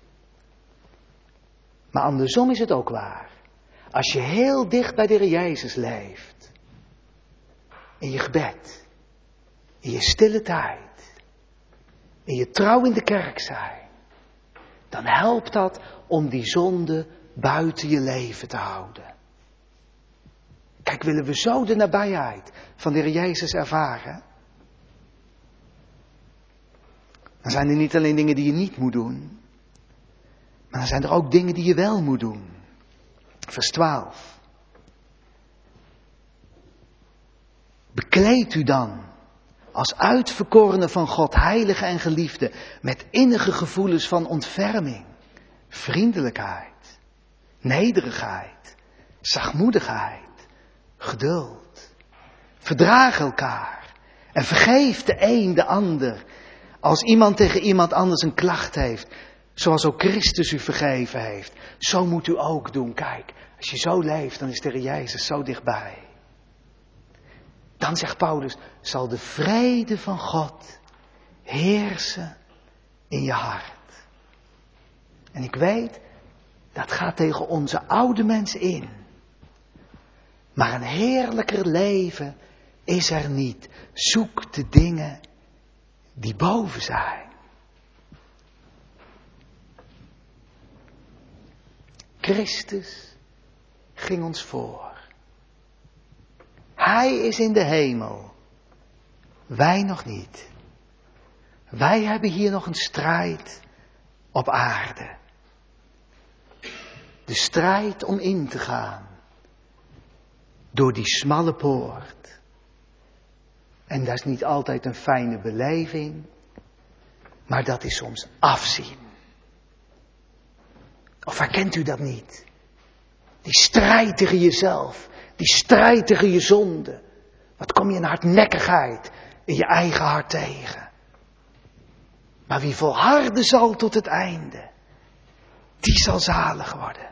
Maar andersom is het ook waar. Als je heel dicht bij de Heer Jezus leeft, in je gebed, in je stille tijd, in je trouw in de kerk zijn, dan helpt dat om die zonde buiten je leven te houden. Kijk, willen we zo de nabijheid van de Heer Jezus ervaren? Dan zijn er niet alleen dingen die je niet moet doen, maar dan zijn er ook dingen die je wel moet doen. Vers 12. Bekleed u dan als uitverkorene van God, heilige en geliefde, met innige gevoelens van ontferming, vriendelijkheid, nederigheid, zachtmoedigheid, geduld. Verdraag elkaar en vergeef de een de ander. Als iemand tegen iemand anders een klacht heeft, zoals ook Christus u vergeven heeft, zo moet u ook doen. Kijk, als je zo leeft, dan is de Heer Jezus zo dichtbij. Dan zegt Paulus, zal de vrede van God heersen in je hart. En ik weet, dat gaat tegen onze oude mens in. Maar een heerlijker leven is er niet. Zoek de dingen die boven zijn. Christus ging ons voor. Hij is in de hemel. Wij nog niet. Wij hebben hier nog een strijd op aarde. De strijd om in te gaan. Door die smalle poort. En dat is niet altijd een fijne beleving. Maar dat is soms afzien. Of herkent u dat niet? Die strijd tegen jezelf. Die strijd tegen je zonde. Wat kom je in hardnekkigheid in je eigen hart tegen. Maar wie volharden zal tot het einde. Die zal zalig worden.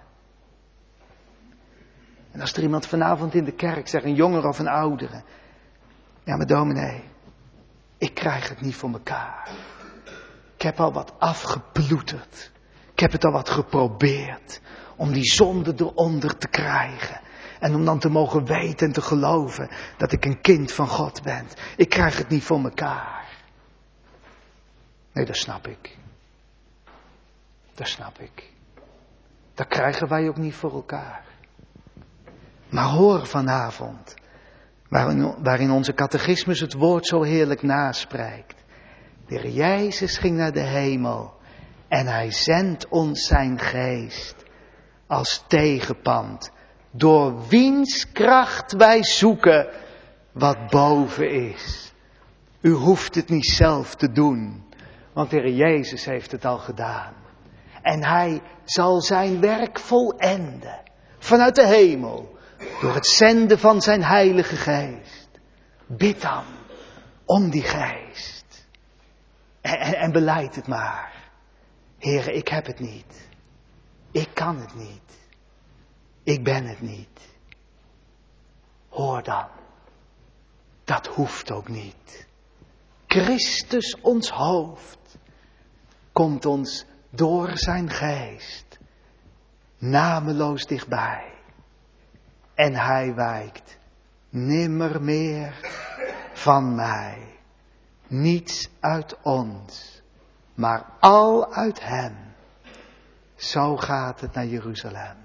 En als er iemand vanavond in de kerk zegt, een jongere of een oudere. Ja, maar dominee, ik krijg het niet voor mekaar. Ik heb al wat afgeploeterd. Ik heb het al wat geprobeerd om die zonde eronder te krijgen. En om dan te mogen weten en te geloven dat ik een kind van God ben. Ik krijg het niet voor mekaar. Nee, dat snap ik. Dat snap ik. Dat krijgen wij ook niet voor elkaar. Maar hoor vanavond waarin onze catechismus het woord zo heerlijk naspreekt. De Heer Jezus ging naar de hemel en hij zendt ons zijn geest als tegenpand, door wiens kracht wij zoeken wat boven is. U hoeft het niet zelf te doen, want de Heer Jezus heeft het al gedaan. En hij zal zijn werk volenden vanuit de hemel, door het zenden van zijn Heilige Geest. Bid dan om die Geest. En belijd het maar. Heere, ik heb het niet. Ik kan het niet. Ik ben het niet. Hoor dan. Dat hoeft ook niet. Christus, ons hoofd, komt ons door zijn Geest nameloos dichtbij. En hij wijkt nimmer meer van mij. Niets uit ons, maar al uit hem. Zo gaat het naar Jeruzalem.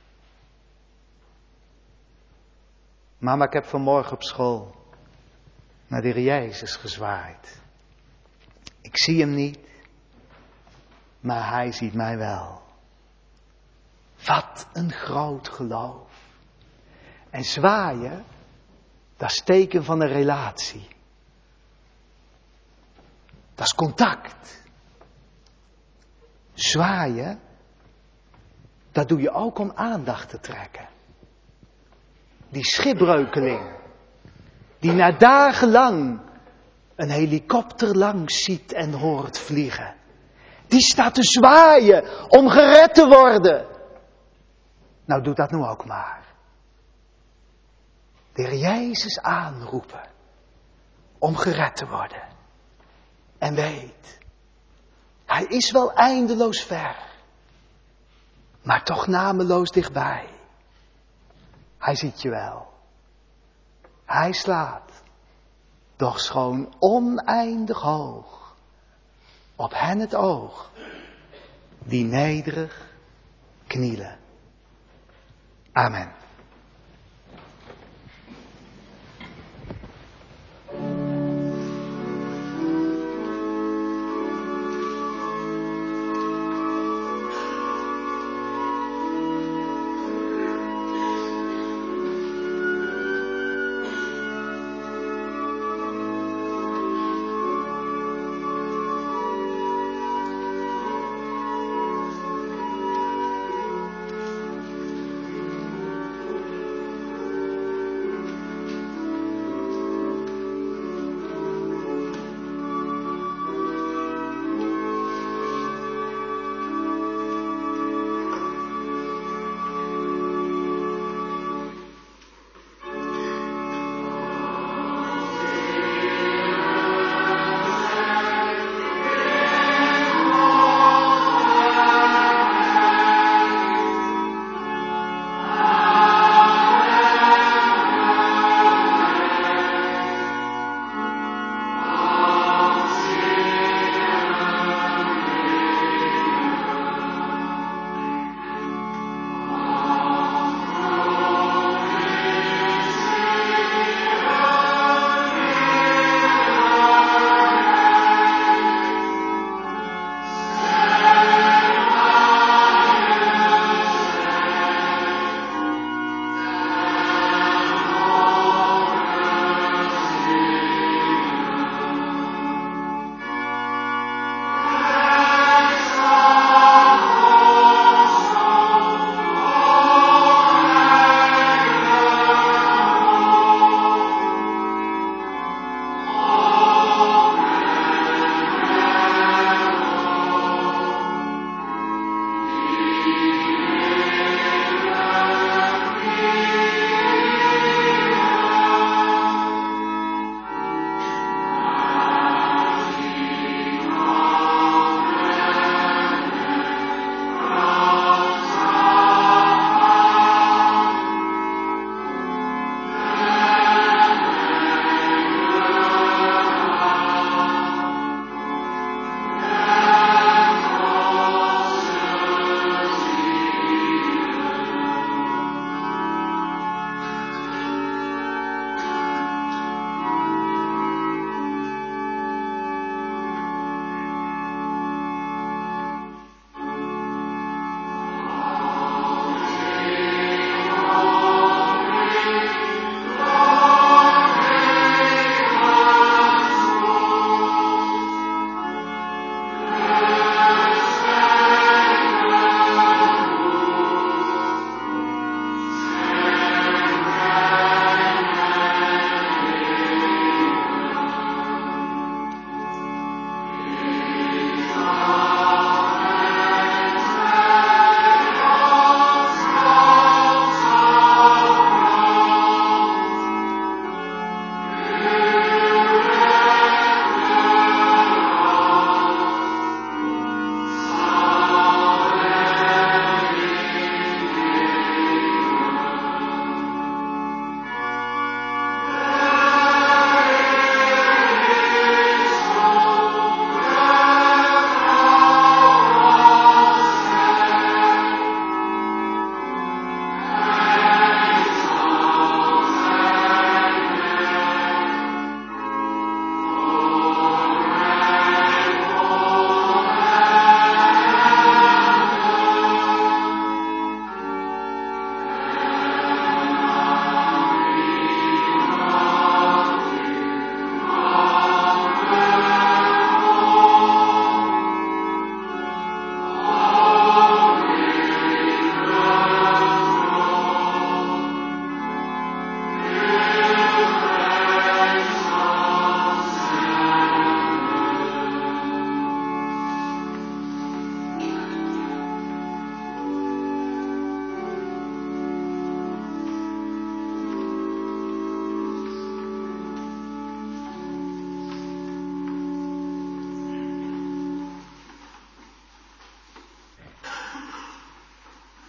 Mama, ik heb vanmorgen op school naar de Heer Jezus gezwaaid. Ik zie hem niet, maar hij ziet mij wel. Wat een groot geloof. En zwaaien, dat is teken van een relatie. Dat is contact. Zwaaien, dat doe je ook om aandacht te trekken. Die schipbreukeling, die na dagenlang een helikopter langs ziet en hoort vliegen. Die staat te zwaaien om gered te worden. Nou, doe dat nu ook maar. De Heer Jezus aanroepen om gered te worden. En weet, hij is wel eindeloos ver, maar toch nameloos dichtbij. Hij ziet je wel. Hij slaat, doch schoon oneindig hoog, op hen het oog, die nederig knielen. Amen.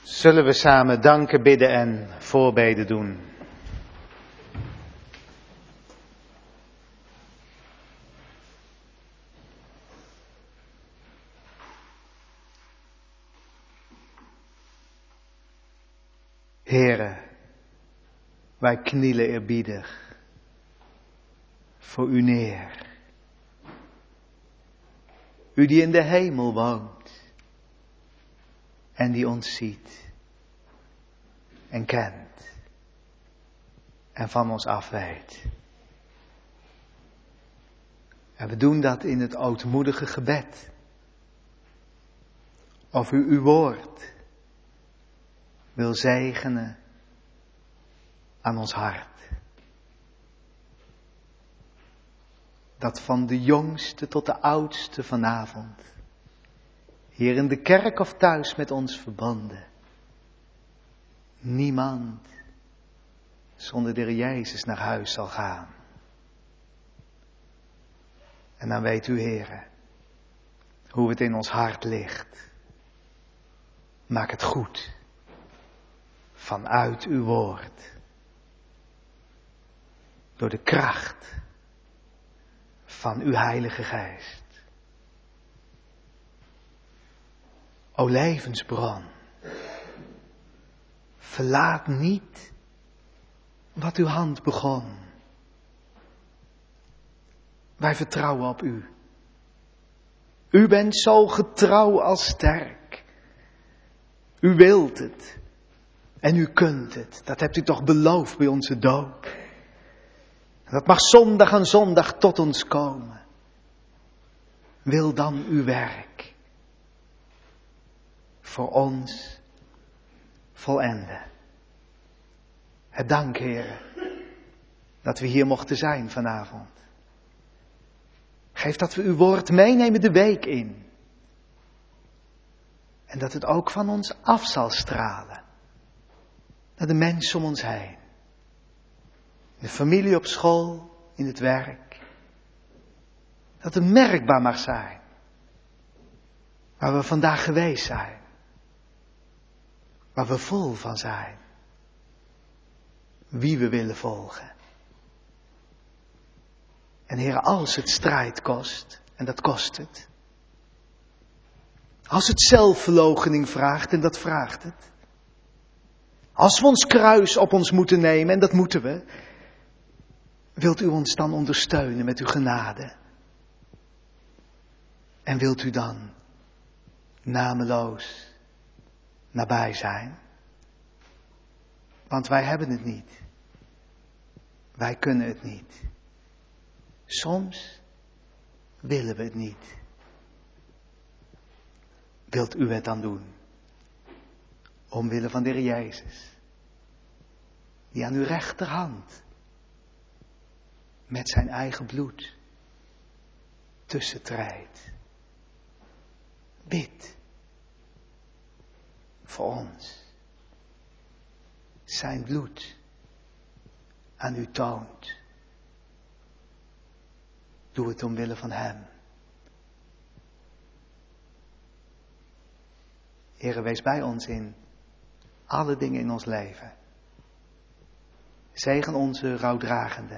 Zullen we samen danken, bidden en voorbeden doen. Heere, wij knielen eerbiedig voor u neer. U die in de hemel woont en die ons ziet en kent en van ons af weet. En we doen dat in het ootmoedige gebed. Of u uw woord wil zegenen aan ons hart. Dat van de jongste tot de oudste vanavond, hier in de kerk of thuis met ons verbonden, niemand zonder de Heer Jezus naar huis zal gaan. En dan weet u, Heere, hoe het in ons hart ligt. Maak het goed vanuit uw woord. Door de kracht van uw Heilige Geest. O levensbron, verlaat niet wat uw hand begon. Wij vertrouwen op u. U bent zo getrouw als sterk. U wilt het. En u kunt het. Dat hebt u toch beloofd bij onze doop. Dat mag zondag aan zondag tot ons komen. Wil dan uw werk voor ons volenden. Het dank, Heere, dat we hier mochten zijn vanavond. Geef dat we uw woord meenemen de week in. En dat het ook van ons af zal stralen. Naar de mensen om ons heen. De familie op school, in het werk. Dat het merkbaar mag zijn. Waar we vandaag geweest zijn. Waar we vol van zijn. Wie we willen volgen. En Heer, als het strijd kost, en dat kost het. Als het zelfverloochening vraagt, en dat vraagt het. Als we ons kruis op ons moeten nemen, en dat moeten we. Wilt u ons dan ondersteunen met uw genade? En wilt u dan nameloos nabij zijn? Want wij hebben het niet. Wij kunnen het niet. Soms willen we het niet. Wilt u het dan doen? Omwille van de Heer Jezus. Die aan uw rechterhand met zijn eigen bloed tussentreedt. Bid voor ons. Zijn bloed aan u toont. Doe het omwille van hem. Heere, wees bij ons in alle dingen in ons leven. Zegen onze rouwdragenden.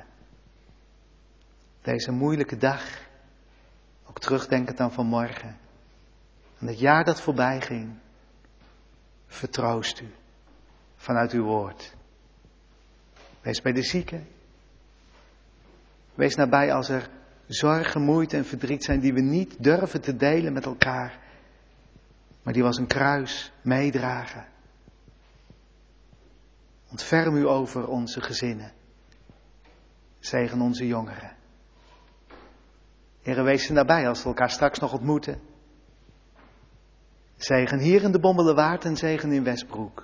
Deze moeilijke dag, ook terugdenkend aan vanmorgen. En het jaar dat voorbij ging, vertroost u vanuit uw woord. Wees bij de zieken. Wees nabij als er zorgen, moeite en verdriet zijn die we niet durven te delen met elkaar. Maar die we als een kruis meedragen. Ontferm u over onze gezinnen. Zegen onze jongeren. Heere, wees er nabij als we elkaar straks nog ontmoeten. Zegen hier in de Bommelerwaard en zegen in Westbroek.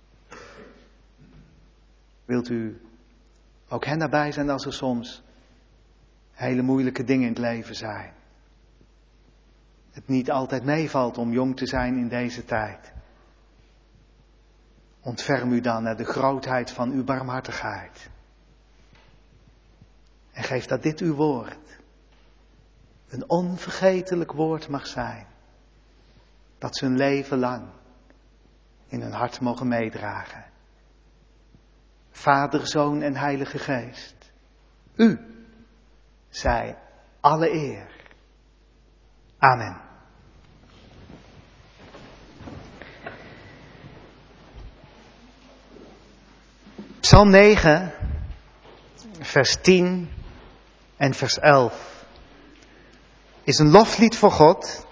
Wilt u ook hen nabij zijn als er soms hele moeilijke dingen in het leven zijn. Het niet altijd meevalt om jong te zijn in deze tijd. Ontferm u dan naar de grootheid van uw barmhartigheid. En geef dat dit uw woord een onvergetelijk woord mag zijn. Dat ze hun leven lang in hun hart mogen meedragen. Vader, Zoon en Heilige Geest, u zij alle eer. Amen. Psalm 9, vers 10 en vers 11 is een loflied voor God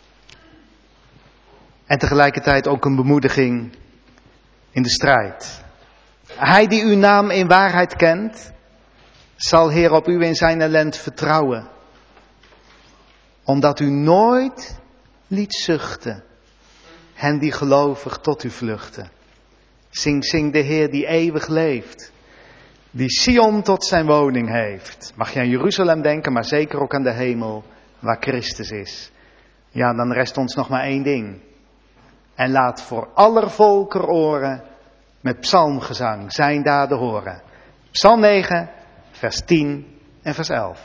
en tegelijkertijd ook een bemoediging in de strijd. Hij die uw naam in waarheid kent, zal Heer op u in zijn ellend vertrouwen, omdat u nooit liet zuchten hen die gelovig tot u vluchten. Zing de Heer die eeuwig leeft, die Sion tot zijn woning heeft. Mag je aan Jeruzalem denken, maar zeker ook aan de hemel waar Christus is. Ja, dan rest ons nog maar één ding. En laat voor aller volker oren met psalmgezang zijn daden horen. Psalm 9, vers 10 en vers 11.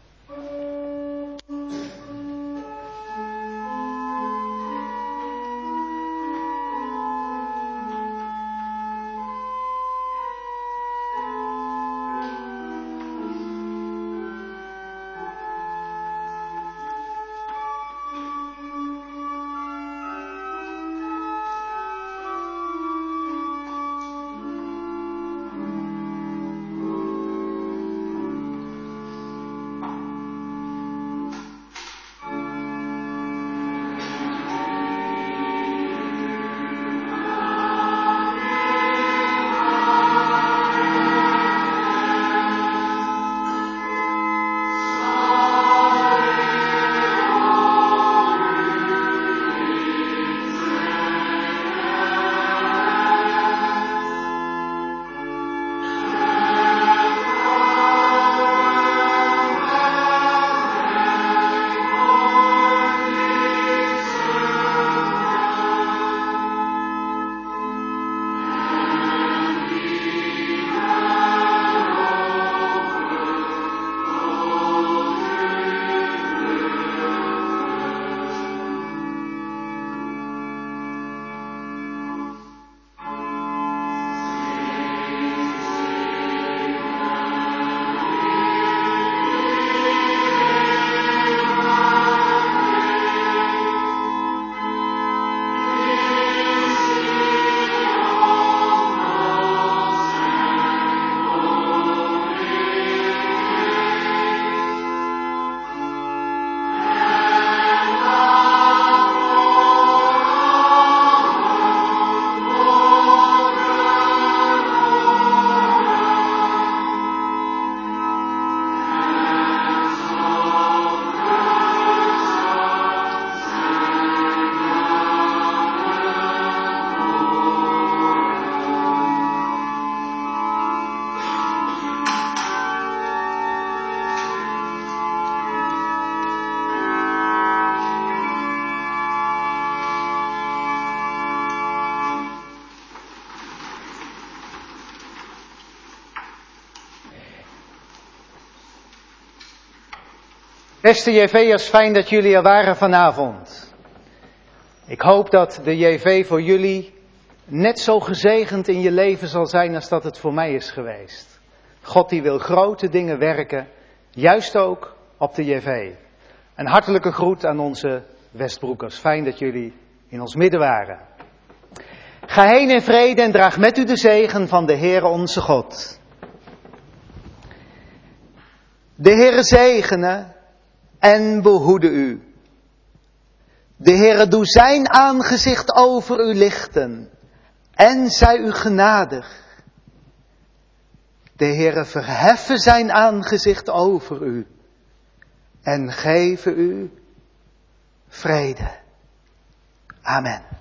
Beste JV'ers, fijn dat jullie er waren vanavond. Ik hoop dat de JV voor jullie net zo gezegend in je leven zal zijn als dat het voor mij is geweest. God die wil grote dingen werken, juist ook op de JV. Een hartelijke groet aan onze Westbroekers. Fijn dat jullie in ons midden waren. Ga heen in vrede en draag met u de zegen van de Heere onze God. De Heere zegene en behoede u. De Heere doe zijn aangezicht over u lichten en zij u genadig. De Heere verheffen zijn aangezicht over u en geven u vrede. Amen.